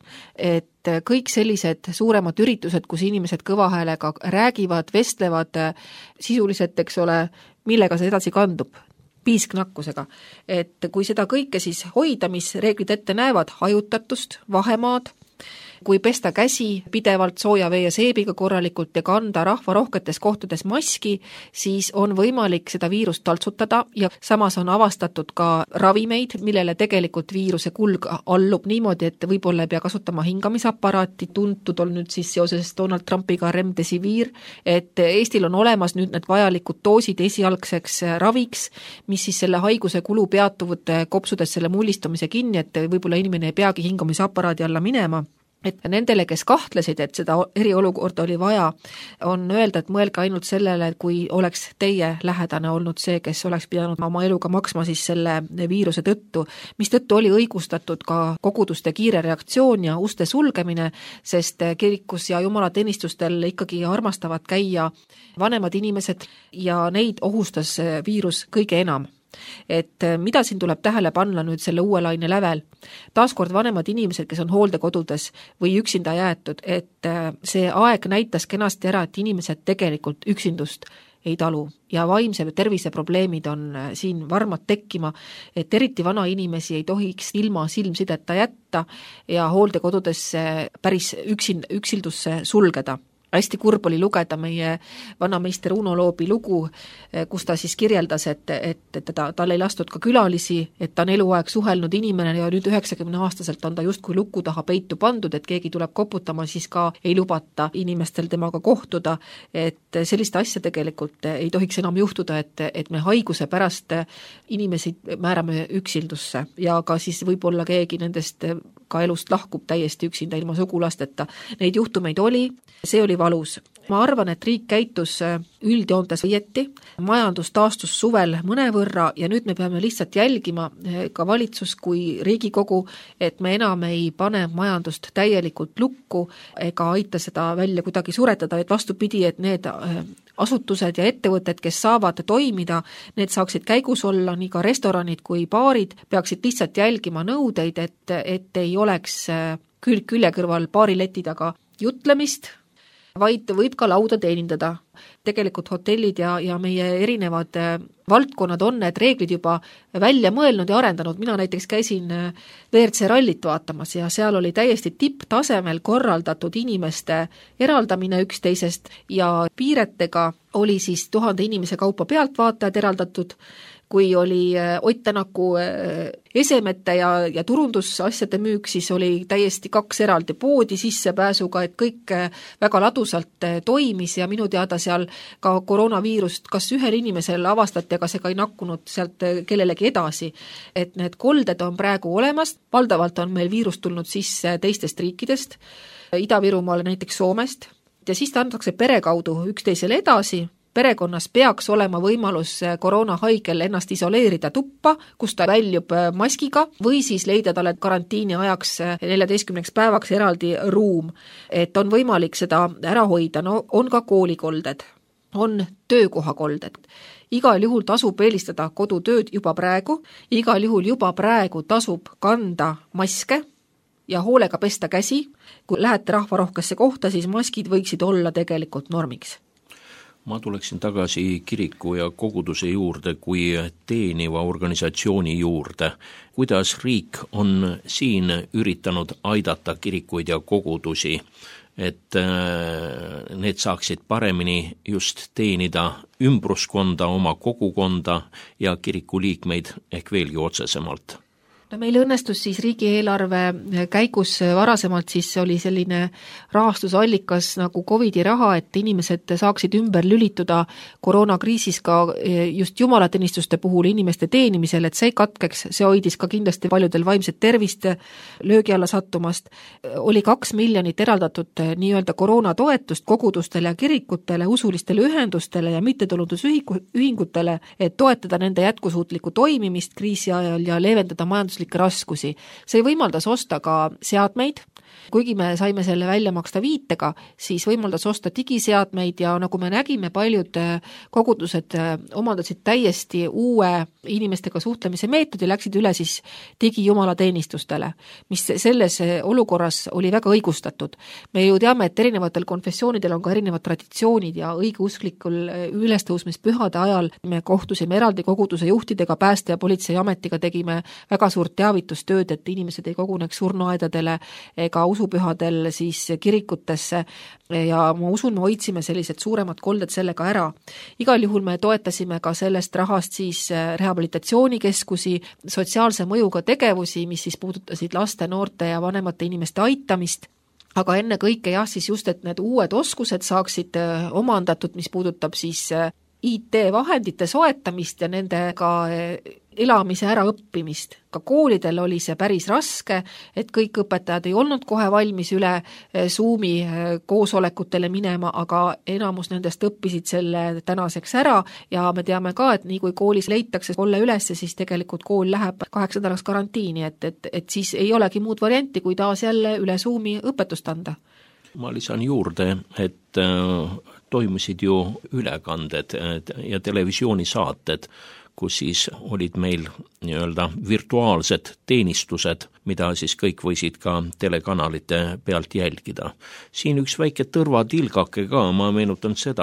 et kõik sellised suuremad üritused, kus inimesed kõva häälega räägivad, vestlevad sisuliselt, eks ole, millega see edasi kandub, piisknakkusega. Et kui seda kõike siis hoida, mis reeglid ette näevad, hajutatust, vahemaad, kui pesta käsi pidevalt sooja vee ja seebiga korralikult ja kanda rahva rohketes kohtades maski, siis on võimalik seda viirust taltsutada ja samas on avastatud ka ravimeid, millele tegelikult viiruse kulg allub niimoodi, et võib-olla ei pea kasutama hingamisaparaati, tuntud on nüüd siis seoses Donald Trumpiga Remdesivir, et Eestil on olemas nüüd need vajalikud doosid esialgseks raviks, mis siis selle haiguse kulu peatuvad kopsudes selle mullistumise kinni, et võib-olla inimene ei peagi hingamisaparaadi alla minema. Et nendele, kes kahtlesid, et seda eriolukorda oli vaja, on öelda, et mõelge ainult sellele, kui oleks teie lähedane olnud see, kes oleks pidanud oma eluga maksma siis selle viiruse tõttu, mis tõttu oli õigustatud ka koguduste kiire reaktsioon ja uste sulgemine, sest kirikus ja jumalateenistustel ikkagi armastavad käia vanemad inimesed ja neid ohustas viirus kõige enam. Et mida siin tuleb tähele panna nüüd selle uue laine lävel? Taaskord vanemad inimesed, kes on hooldekodudes või üksinda jäetud, et see aeg näitas kenasti ära, et inimesed tegelikult üksindust ei talu ja vaimse tervise probleemid on siin varmad tekkima, et eriti vana inimesi ei tohiks ilma silmsideta jätta ja hooldekodudesse päris üksildusse sulgeda. Hästi kurb oli lugeda meie vanameister Uno Loobi lugu, kus ta siis kirjeldas, et tal ei lastud ka külalisi, et ta on eluaeg suhelnud inimene ja nüüd 90-aastaselt on ta justkui luku taha peitu pandud, et keegi tuleb koputama, siis ka ei lubata inimestel temaga kohtuda, et sellist asja tegelikult ei tohiks enam juhtuda, et me haiguse pärast inimesi määrame üksildusse ja ka siis võib-olla keegi nendest ka elust lahkub täiesti üksinda ilma sugulasteta. Neid juhtumeid oli, see oli valus. Ma arvan, et riik käitus üldjoontes õieti, majandus taastus suvel mõnevõrra ja nüüd me peame lihtsalt jälgima ka valitsus kui Riigikogu, et me enam ei pane majandust täielikult lukku ega aita seda välja kuidagi suretada, et vastupidi, et need asutused ja ettevõtted, kes saavad toimida, need saaksid käigus olla, nii ka restoranid kui baarid, peaksid lihtsalt jälgima nõudeid, et ei oleks külje kõrval baarileti taga jutlemist, vaid võib ka lauda teenindada. Tegelikult hotellid ja meie erinevad valdkonnad on need reeglid juba välja mõelnud ja arendanud. Mina näiteks käisin WRC rallit vaatamas ja seal oli täiesti tipptasemel korraldatud inimeste eraldamine üksteisest ja piiretega oli siis 1000 inimese kaupa pealtvaatajad eraldatud, kui oli Ott Tänaku esemete ja turundusasjade müük, siis oli täiesti 2 eraldi poodi sissepääsuga, et kõik väga ladusalt toimis ja minu teada seal ka koroonaviirust kas ühel inimesel avastati, aga see ka ei nakkunud sealt kellelegi edasi. Et need kolded on praegu olemas, valdavalt on meil viirus tulnud sisse teistest riikidest, Ida-Virumaale näiteks Soomest, ja siis ta antakse pere kaudu üksteisele edasi. Perekonnas peaks olema võimalus koroonahaigel ennast isoleerida tuppa, kus ta väljub maskiga, või siis leida talle karantiini ajaks 14 päevaks eraldi ruum, et on võimalik seda ära hoida. No on ka koolikolded, on töökohakolded. Igal juhul tasub eelistada kodutööd juba praegu, igal juhul juba praegu tasub kanda maske ja hoolega pesta käsi. Kui lähete rahvarohkesse kohta, siis maskid võiksid olla tegelikult normiks. Ma tuleksin tagasi kiriku ja koguduse juurde kui teeniva organisatsiooni juurde. Kuidas riik on siin üritanud aidata kirikuid ja kogudusi, et need saaksid paremini just teenida ümbruskonda, oma kogukonda ja kiriku liikmeid ehk veelgi otsesemalt? No meil õnnestus siis riigieelarve käigus varasemalt siis oli selline rahastusallikas nagu COVID-i raha, et inimesed saaksid ümber lülituda koroonakriisis ka just jumalateenistuste puhul inimeste teenimisel, et see ei katkeks, see hoidis ka kindlasti paljudel vaimset tervist löögi alla sattumast. Oli 2 miljonit eraldatud nii-öelda koroonatoetust kogudustele ja kirikutele, usulistele ühendustele ja mittetulundusühingutele, et toetada nende jätkusuutlikku toimimist kriisi ajal ja leevendada raskusi. See võimaldas osta ka seadmeid, kuigi me saime selle välja maksta viitega, siis võimaldas osta digiseadmeid ja nagu me nägime, paljud kogudused omandasid täiesti uue inimestega suhtlemise meetodi, läksid üle siis digijumalateenistustele, mis selles olukorras oli väga õigustatud. Me ju teame, et erinevatel konfessioonidel on ka erinevad traditsioonid ja õigeusklikul ülestõusmispühade ajal me kohtusime eraldi koguduse juhtidega, pääste- ja politseiametiga tegime väga suurt teavitustööd, et inimesed ei koguneks surnuaedadele ega usupühadel siis kirikutesse ja ma usun, me hoidsime sellised suuremad kolded sellega ära. Igal juhul me toetasime ka sellest rahast siis rehabilitatsioonikeskusi, sotsiaalse mõjuga tegevusi, mis siis puudutasid laste, noorte ja vanemate inimeste aitamist, aga enne kõike siis just, et need uued oskused saaksid omandatud, mis puudutab siis IT-vahendite soetamist ja nendega elamise äraõppimist. Ka koolidel oli see päris raske, et kõik õpetajad ei olnud kohe valmis üle Zoomi koosolekutele minema, aga enamus nendest õppisid selle tänaseks ära ja me teame ka, et nii kui koolis leitakse kolle üles, siis tegelikult kool läheb 8 nädalaks karantiini, et siis ei olegi muud varianti, kui taas jälle üle Zoomi õpetust anda. Ma lisan juurde, et toimusid ju ülekanded ja televisioonisaated, kus siis olid meil nii-öelda virtuaalsed teenistused, mida siis kõik võisid ka telekanalite pealt jälgida. Siin üks väike tõrvatilgake ka, ma meenutan seda,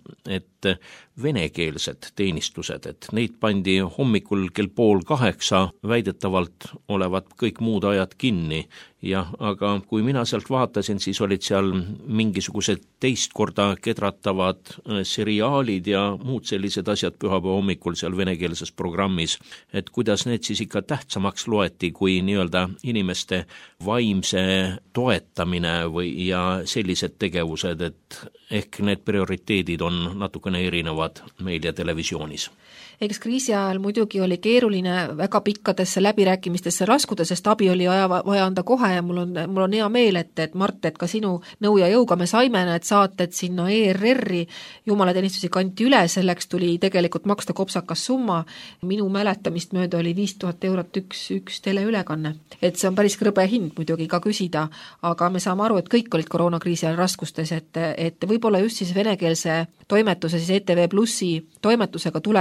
et venekeelsed teenistused, et neid pandi hommikul kell 7:30, väidetavalt olevat kõik muud ajad kinni. Jah, aga kui mina sealt vaatasin, siis olid seal mingisugused teist korda kedratavad seriaalid ja muud sellised asjad pühapäeva hommikul seal venekeelses programmis, et kuidas need siis ikka tähtsamaks loeti kui nii-öelda inimeste vaimse toetamine ja sellised tegevused, et ehk need prioriteedid on natukene erinevad meil ja televisioonis. Eks kriisi ajal muidugi oli keeruline väga pikkadesse läbirääkimistesse laskuda, sest abi oli vaja anda kohe ja mul on hea meel, et Mart, et ka sinu nõu ja jõuga me saime need saated sinna ERR-i, jumalateenistusi kanti üle, selleks tuli tegelikult maksta kopsakas summa, minu mäletamist mööda oli 5000 eurot üks teleülekanne. Et see on päris krõbe hind muidugi ka küsida, aga me saame aru, et kõik olid koroonakriisi ajal raskustes, et võib-olla just siis venekeelse toimetuse, siis ETV Plussi toimetusega tuleks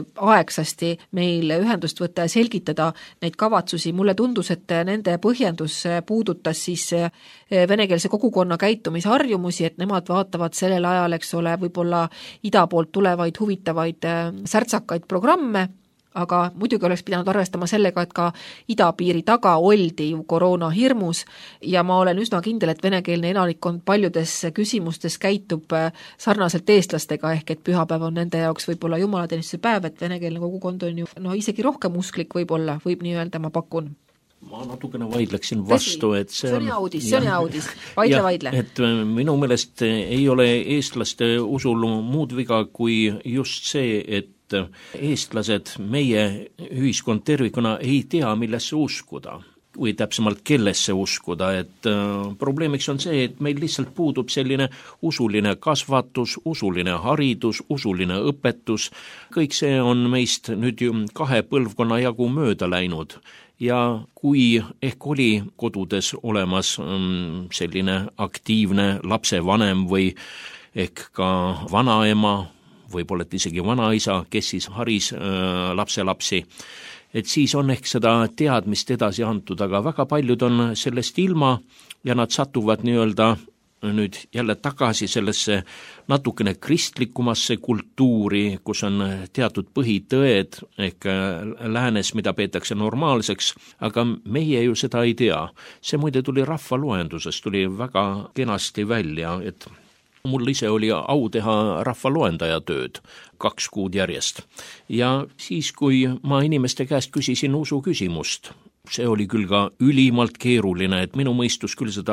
aegsasti meil ühendust võtta ja selgitada neid kavatsusi. Mulle tundus, et nende põhjendus puudutas siis venekeelse kogukonna käitumisharjumusi, et nemad vaatavad sellel ajal, eks ole, võib-olla ida poolt tulevaid huvitavaid särtsakaid programme, aga muidugi oleks pidanud arvestama sellega, et ka idapiiri taga oldi ju koroona hirmus ja ma olen üsna kindel, et venekeelne elanikkond paljudes küsimustes käitub sarnaselt eestlastega, ehk et pühapäev on nende jaoks võib-olla jumalateenistuse päev, et venekeelne kogukond on ju isegi rohkem usklik võib-olla, võib nii öelda, ma pakun. Ma natukene vaidleksin vastu, et see on hea uudis, vaidle. Et minu meelest ei ole eestlaste usul muud viga kui just see, et eestlased, meie ühiskond tervikuna ei tea, millesse uskuda või täpsemalt kellesse uskuda, et probleemiks on see, et meil lihtsalt puudub selline usuline kasvatus, usuline haridus, usuline õpetus, kõik see on meist nüüd ju 2 põlvkonna jagu mööda läinud. Ja kui ehk oli kodudes olemas selline aktiivne lapsevanem või ehk ka vanaema, võib-olla isegi vanaisa, kes siis haris lapselapsi, et siis on ehk seda teadmist edasi antud, aga väga paljud on sellest ilma ja nad satuvad nii-öelda nüüd jälle tagasi sellesse natukene kristlikumasse kultuuri, kus on teatud põhitõed ehk läänes, mida peetakse normaalseks, aga meie ju seda ei tea. See muide tuli rahvaloendusest, tuli väga kenasti välja, et mul ise oli au teha rahvaloendaja tööd 2 kuud järjest. Ja siis, kui ma inimeste käest küsisin usu küsimust, see oli küll ka ülimalt keeruline, et minu mõistus küll seda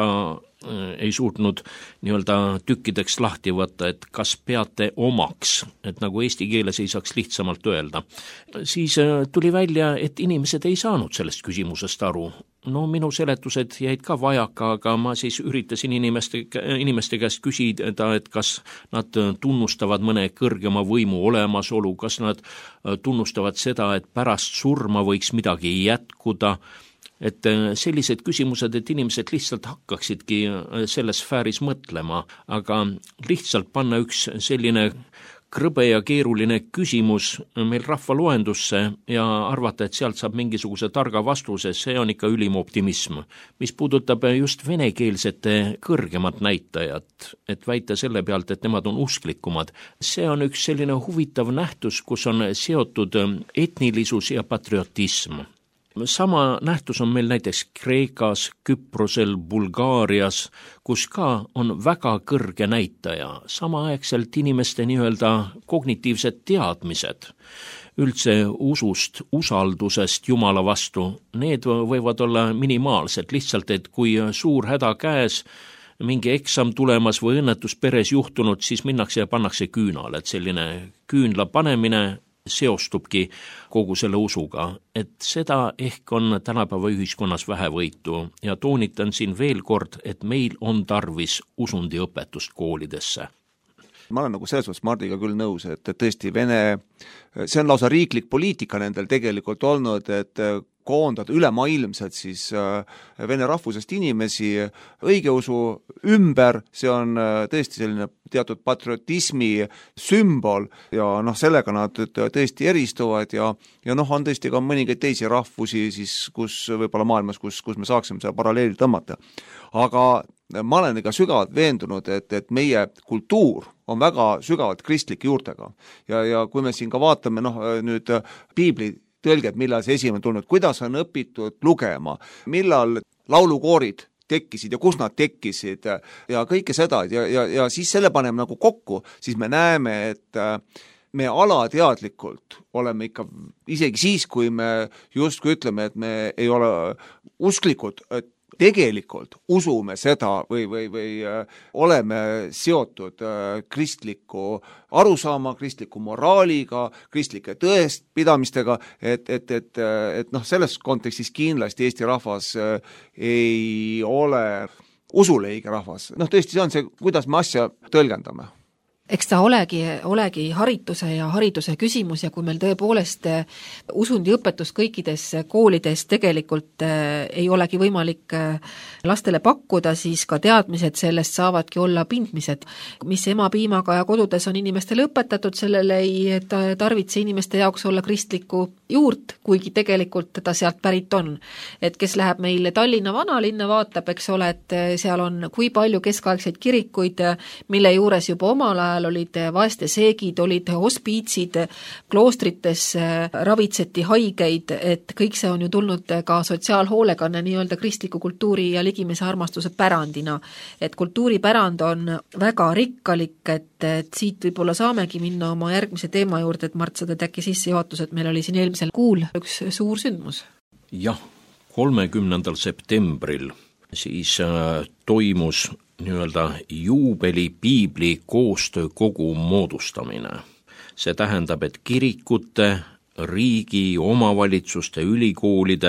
ei suutnud nii-öelda tükkideks lahti võtta, et kas peate omaks, et nagu eesti keeles ei saaks lihtsamalt öelda. Siis tuli välja, et inimesed ei saanud sellest küsimusest aru. No minu seletused jäid ka vajaka, aga ma siis üritasin inimeste käest küsida, et kas nad tunnustavad mõne kõrgema võimu olemasolu, kas nad tunnustavad seda, et pärast surma võiks midagi jätkuda, et sellised küsimused, et inimesed lihtsalt hakkaksidki selles sfääris mõtlema, aga lihtsalt panna üks selline krõbe ja keeruline küsimus meil rahvaloendusse ja arvata, et sealt saab mingisuguse targa vastuse, see on ikka ülim optimism. Mis puudutab just venekeelsete kõrgemat näitajat, et väita selle pealt, et nemad on usklikumad, see on üks selline huvitav nähtus, kus on seotud etnilisus ja patriotism. Sama nähtus on meil näiteks Kreekas, Küprosel, Bulgaarias, kus ka on väga kõrge näitaja. Samaaegselt inimeste nii-öelda kognitiivsed teadmised üldse usust, usaldusest Jumala vastu, need võivad olla minimaalsed, lihtsalt et kui suur häda käes, mingi eksam tulemas või õnnetus peres juhtunud, siis minnakse ja pannakse küünal, et selline küünla panemine seostubki kogu selle usuga, et seda ehk on tänapäeva ühiskonnas vähevõitu ja toonitan siin veel kord, et meil on tarvis usundiõpetust koolidesse. Ma olen nagu selles mõttes Mardiga küll nõus, et tõesti see on lausa riiklik poliitika nendel tegelikult olnud, et koondada ülemaailmselt siis vene rahvusest inimesi õigeusu ümber, see on tõesti selline teatud patriotismi sümbol ja sellega nad tõesti eristuvad ja on tõesti ka mõningaid teisi rahvusi siis, kus võib-olla maailmas, kus me saaksime seda paralleeli tõmmata. Aga ma olen ikka sügavalt veendunud, et meie kultuur on väga sügavalt kristlike juurtega ja kui me siin ka vaatame nüüd piibli tõlged, millal see esimene tulnud, kuidas on õpitud lugema, millal laulukoorid tekkisid ja kus nad tekkisid ja kõike seda ja siis selle paneme nagu kokku, siis me näeme, et me alateadlikult oleme ikka, isegi siis, kui me justkui ütleme, et me ei ole usklikud, et tegelikult usume seda või oleme seotud kristliku arusaama, kristliku moraaliga, kristlike tõestpidamistega, et selles kontekstis kindlasti Eesti rahvas ei ole usuleige rahvas. Tõesti, see on see, kuidas me asja tõlgendame. Eks ta olegi harituse ja hariduse küsimus ja kui meil tõepoolest usundiõpetus kõikides koolides tegelikult ei olegi võimalik lastele pakkuda, siis ka teadmised sellest saavadki olla pindmised. Mis emapiimaga ja kodudes on inimestele õpetatud, sellele ei tarvitse inimeste jaoks olla kristlikku juurt, kuigi tegelikult ta sealt pärit on. Et kes läheb meile Tallinna vanalinna vaatab, eks ole, et seal on kui palju keskaegseid kirikuid, mille juures juba omal ajal olid vaeste seegid, olid hospiitsid, kloostrites ravitseti haigeid, et kõik see on ju tulnud ka sotsiaalhoolekanne nii-öelda kristliku kultuuri ja ligimese armastuse pärandina. Et kultuuripärand on väga rikkalik, et siit võib-olla saamegi minna oma järgmise teema juurde, et Mart, sa teed äkki sissejuhatus, et meil oli siin eelmisel kuul üks suur sündmus. Jah, 30. septembril siis toimus nii-öelda juubeli piibli koostöökogu moodustamine. See tähendab, et kirikute, riigi, omavalitsuste, ülikoolide,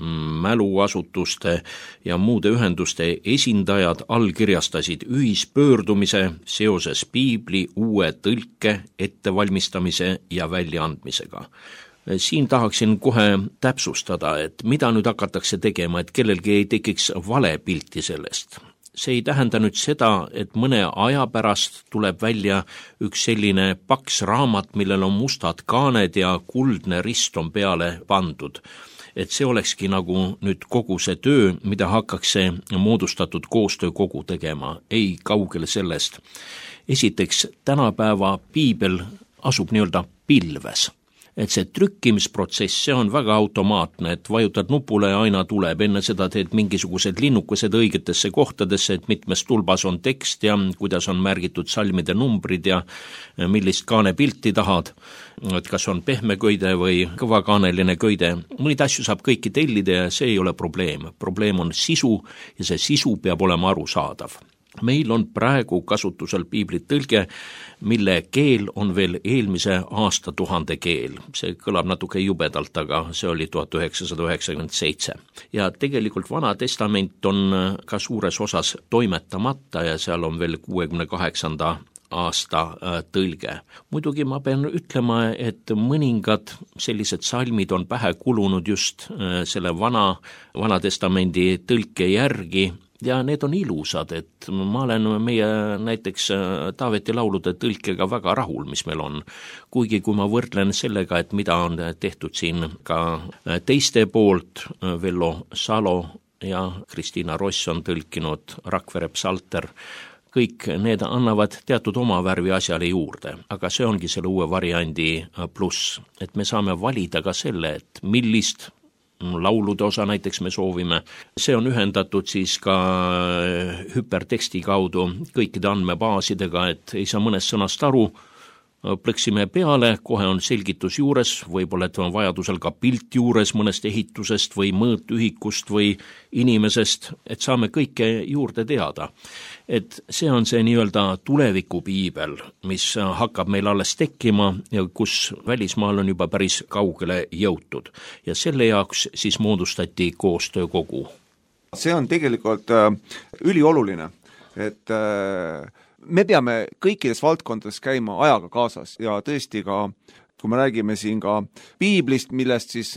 mäluasutuste ja muude ühenduste esindajad allkirjastasid ühispöördumise seoses piibli uue tõlke ettevalmistamise ja väljaandmisega. Siin tahaksin kohe täpsustada, et mida nüüd hakatakse tegema, et kellelgi ei tekiks vale pilti sellest. See ei tähenda nüüd seda, et mõne aja pärast tuleb välja üks selline paks raamat, millel on mustad kaaned ja kuldne rist on peale pandud. Et see olekski nagu nüüd kogu see töö, mida hakkaks see moodustatud koostöökogu tegema. Ei kaugele sellest. Esiteks, tänapäeva piibel asub nii-öelda pilves. Et see trükkimisprotsess, see on väga automaatne, et vajutad nupule ja aina tuleb, enne seda teed mingisugused linnukesed õigetesse kohtadesse, et mitmes tulbas on tekst ja kuidas on märgitud salmide numbrid ja millist kaanepilti tahad, et kas on pehme köide või kõvakaaneline köide. Mõnid asju saab kõiki tellida ja see ei ole probleem. Probleem on sisu ja see sisu peab olema arusaadav. Meil on praegu kasutusel piiblit tõlge, mille keel on veel eelmise aastatuhande keel. See kõlab natuke jubedalt, aga see oli 1997. Ja tegelikult Vana Testament on ka suures osas toimetamata ja seal on veel 68. aasta tõlge. Muidugi ma pean ütlema, et mõningad sellised salmid on pähe kulunud just selle Vana Testamendi tõlke järgi, ja need on ilusad, et ma olen meie näiteks Taaveti laulude tõlkega väga rahul, mis meil on. Kuigi kui ma võrdlen sellega, et mida on tehtud siin ka teiste poolt, Vello Salo ja Kristiina Ross on tõlkinud Rakvere psalter, kõik need annavad teatud oma värvi asjale juurde, aga see ongi selle uue variandi pluss, et me saame valida ka selle, et millist laulude osa näiteks me soovime. See on ühendatud siis ka hüperteksti kaudu kõikide andmebaasidega, et ei saa mõnest sõnast aru, plõksime peale, kohe on selgitus juures, võib-olla et on vajadusel ka pilt juures mõnest ehitusest või mõõtühikust või inimesest, et saame kõike juurde teada. Et see on see nii-öelda tulevikupiibel, mis hakkab meil alles tekkima ja kus välismaal on juba päris kaugele jõutud. Ja selle jaoks siis moodustati koostöökogu. See on tegelikult ülioluline, et me peame kõikides valdkondades käima ajaga kaasas ja tõesti ka, kui me räägime siin ka piiblist, millest siis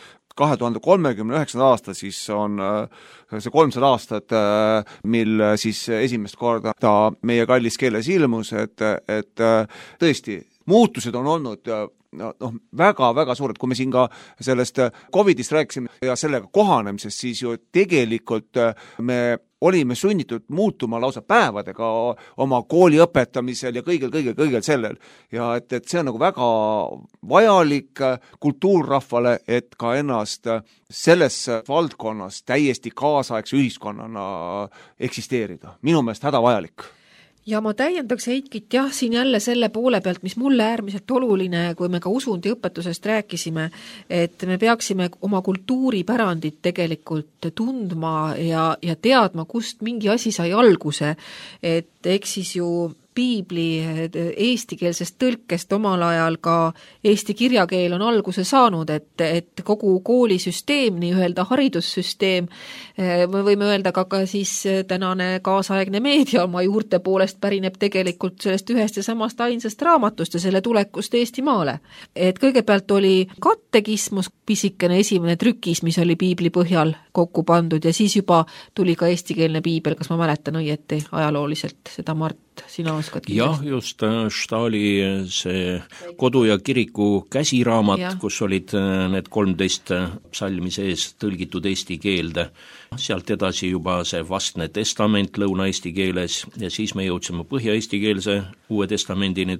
2039. aasta siis on see 300 aastat, mil siis esimest korda ta meie kallis keeles ilmus, et tõesti, muutused on olnud väga-väga suured, kui me siin ka sellest COVIDist rääkisime ja sellega kohanemisest, siis ju tegelikult me olime sunnitud muutuma lausa päevadega oma kooli õpetamisel ja kõigel sellel. Ja et see on nagu väga vajalik kultuurrahvale, et ka ennast selles valdkonnas täiesti kaasaegse ühiskonnana eksisteerida. Minu meelest hädavajalik. Ja ma täiendaks Heikit siin jälle selle poole pealt, mis mulle äärmiselt oluline, kui me ka usundiõpetusest rääkisime, et me peaksime oma kultuuripärandit tegelikult tundma ja teadma, kust mingi asi sai alguse, et eks siis ju piibli eestikeelsest tõlkest omal ajal ka eesti kirjakeel on alguse saanud, et kogu koolisüsteem, nii-öelda haridussüsteem, me võime öelda ka siis tänane kaasaegne meedia oma juurte poolest pärineb tegelikult sellest ühest ja samast ainsast raamatust ja selle tulekust Eestimaale. Et kõigepealt oli katekismus, pisikene esimene trükis, mis oli piibli põhjal kokku pandud ja siis juba tuli ka eestikeelne piibel, kas ma mäletan õieti ajalooliselt seda, Mart, sina oskad kindlasti? Jah, just Stahli see kodu ja kiriku käsiraamat, kus olid need 13 psalmi sees tõlgitud eesti keelde. Sealt edasi juba see vastne testament lõuna-eesti keeles ja siis me jõudsime põhja-eesti keelse Uue testamendini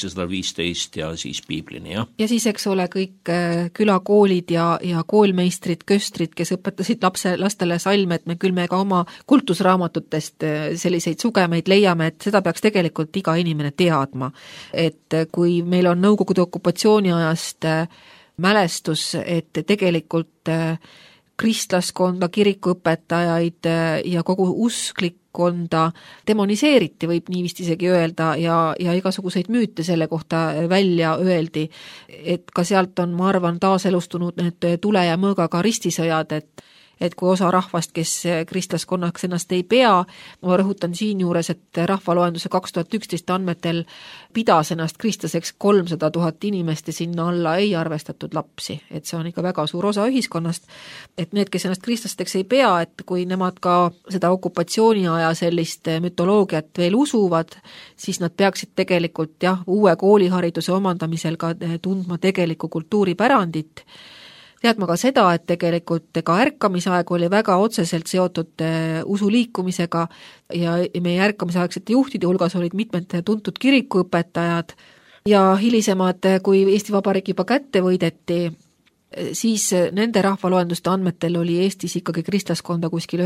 1715 ja siis piiblini, jah. Ja siis, eks ole, kõik külakoolid ja koolmeistrid, köstrid, kes õpetasid lastele salme, et me küll me ka oma kultusraamatutest selliseid sugemeid leiame, et seda peaks tegelikult iga inimene teadma. Et kui meil on Nõukogude okupatsiooni ajast mälestus, et tegelikult kristlaskonda, kirikuõpetajaid ja kogu usklikkonda demoniseeriti, võib niivist isegi öelda, ja igasuguseid müüte selle kohta välja öeldi, et ka sealt on, ma arvan, taaselustunud need tule ja mõõgaga ristisõjad, et kui osa rahvast, kes kristlaskonnaks ennast ei pea, ma rõhutan siin juures, et rahvaloenduse 2011 andmetel pidas ennast kristlaseks 300 000 inimest ja sinna alla ei arvestatud lapsi, et see on ikka väga suur osa ühiskonnast, et need, kes ennast kristlasteks ei pea, et kui nemad ka seda okupatsiooni aja sellist mütoloogiat veel usuvad, siis nad peaksid tegelikult uue koolihariduse omandamisel ka tundma tegelikku kultuuripärandit, teadma ka seda, et tegelikult ka ärkamisaeg oli väga otseselt seotud usuliikumisega ja meie ärkamisaegsete juhtide hulgas olid mitmed tuntud kirikuõpetajad ja hilisemad, kui Eesti Vabariik juba kätte võideti, siis nende rahvaloenduste andmetel oli Eestis ikkagi kristlaskonda kuskil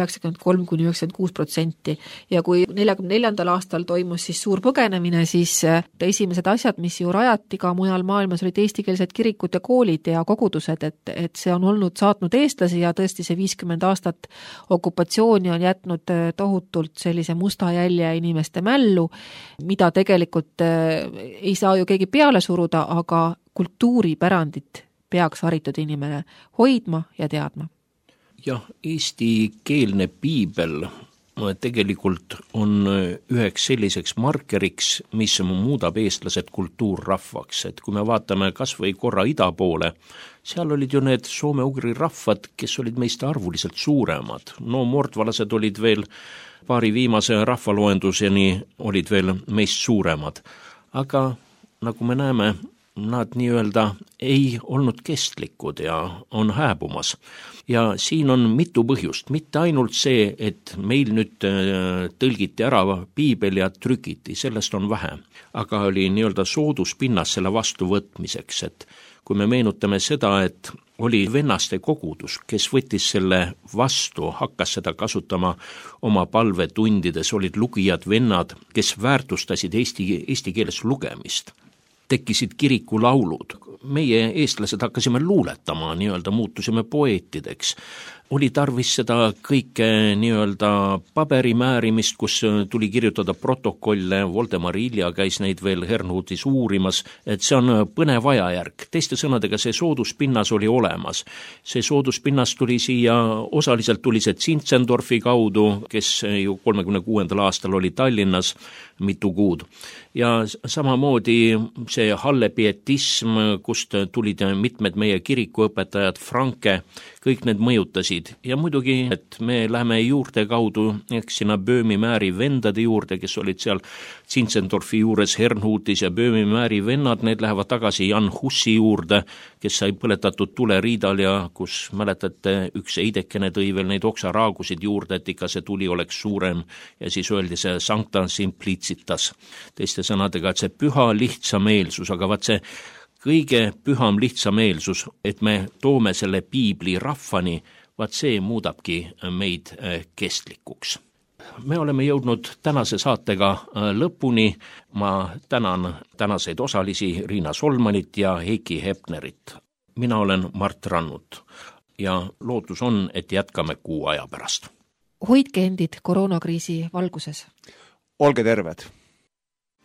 93–96% ja kui 44. aastal toimus siis suur põgenemine, siis esimesed asjad, mis ju rajati ka mujal maailmas, olid eestikeelsed kirikud ja koolid ja kogudused, et see on olnud saatnud eestlasi ja tõesti see 50 aastat okupatsiooni on jätnud tohutult sellise musta jälje inimeste mällu, mida tegelikult ei saa ju keegi peale suruda, aga kultuuripärandit peaks haritud inimene hoidma ja teadma. Jah, eestikeelne piibel tegelikult on üheks selliseks markeriks, mis muudab eestlased kultuurrahvaks, et kui me vaatame kas või korra ida poole, seal olid ju need soome-ugri rahvad, kes olid meist arvuliselt suuremad. No mordvalased olid veel paari viimase rahvaloenduseni olid veel meist suuremad, aga nagu me näeme, nad nii-öelda ei olnud kestlikud ja on hääbumas. Ja siin on mitu põhjust, mitte ainult see, et meil nüüd tõlgiti ära piibel ja trükiti, sellest on vähe, aga oli nii-öelda sooduspinnas selle vastuvõtmiseks, et kui me meenutame seda, et oli vennaste kogudus, kes võttis selle vastu, hakkas seda kasutama oma palvetundides, olid lugijad vennad, kes väärtustasid eesti keeles lugemist. Tekkisid kirikulaulud. Meie eestlased hakkasime luuletama, nii-öelda muutusime poeetideks. Oli tarvis seda kõike nii-öelda paberimäärimist, kus tuli kirjutada protokolle, Voldemar Ilja käis neid veel Herrnhutis uurimas, et see on põnev ajajärk. Teiste sõnadega see sooduspinnas oli olemas. See sooduspinnas tuli siia, osaliselt tuli see Zinzendorfi kaudu, kes ju 36. aastal oli Tallinnas mitu kuud. Ja samamoodi see hallepietism, kust tulid mitmed meie kirikuõpetajad, Franke, kõik need mõjutasid. Ja muidugi, et me läheme juurde kaudu, eks sinna Böömi-Määri vendade juurde, kes olid seal Zinzendorfi juures Herrnhutis ja Böömi-Määri vennad, need lähevad tagasi Jan Hussi juurde, kes sai põletatud tuleriidal ja kus, mäletate, üks eidekene tõi veel neid oksaraagusid juurde, et ikka see tuli oleks suurem ja siis öeldi see sancta simplicitas. Teiste sõnadega, et see püha lihtsameelsus, aga vaat see kõige püham lihtsameelsus, et me toome selle piibli rahvani, vaat see muudabki meid kestlikuks. Me oleme jõudnud tänase saatega lõpuni. Ma tänan tänaseid osalisi Riina Solmanit ja Heiki Hepnerit. Mina olen Mart Rannut ja lootus on, et jätkame kuu aja pärast. Hoidke endid koroonakriisi valguses. Olge terved!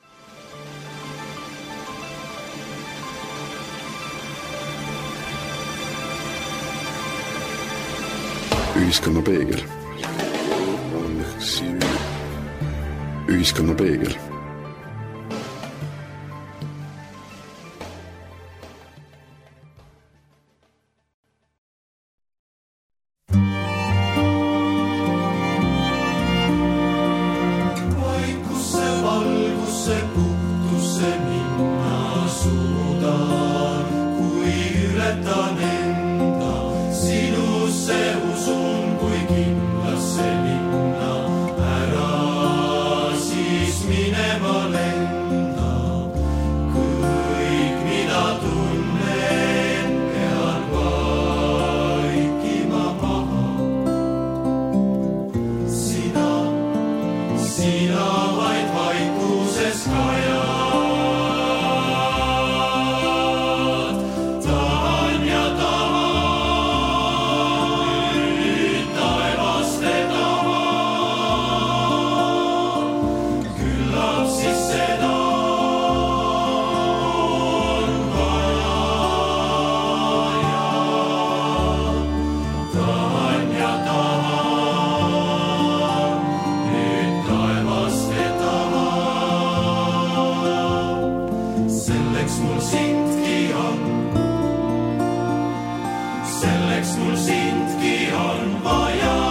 Ühiskonna peegel. Ühiskonna peegel. Selleks mul sindki on vaja.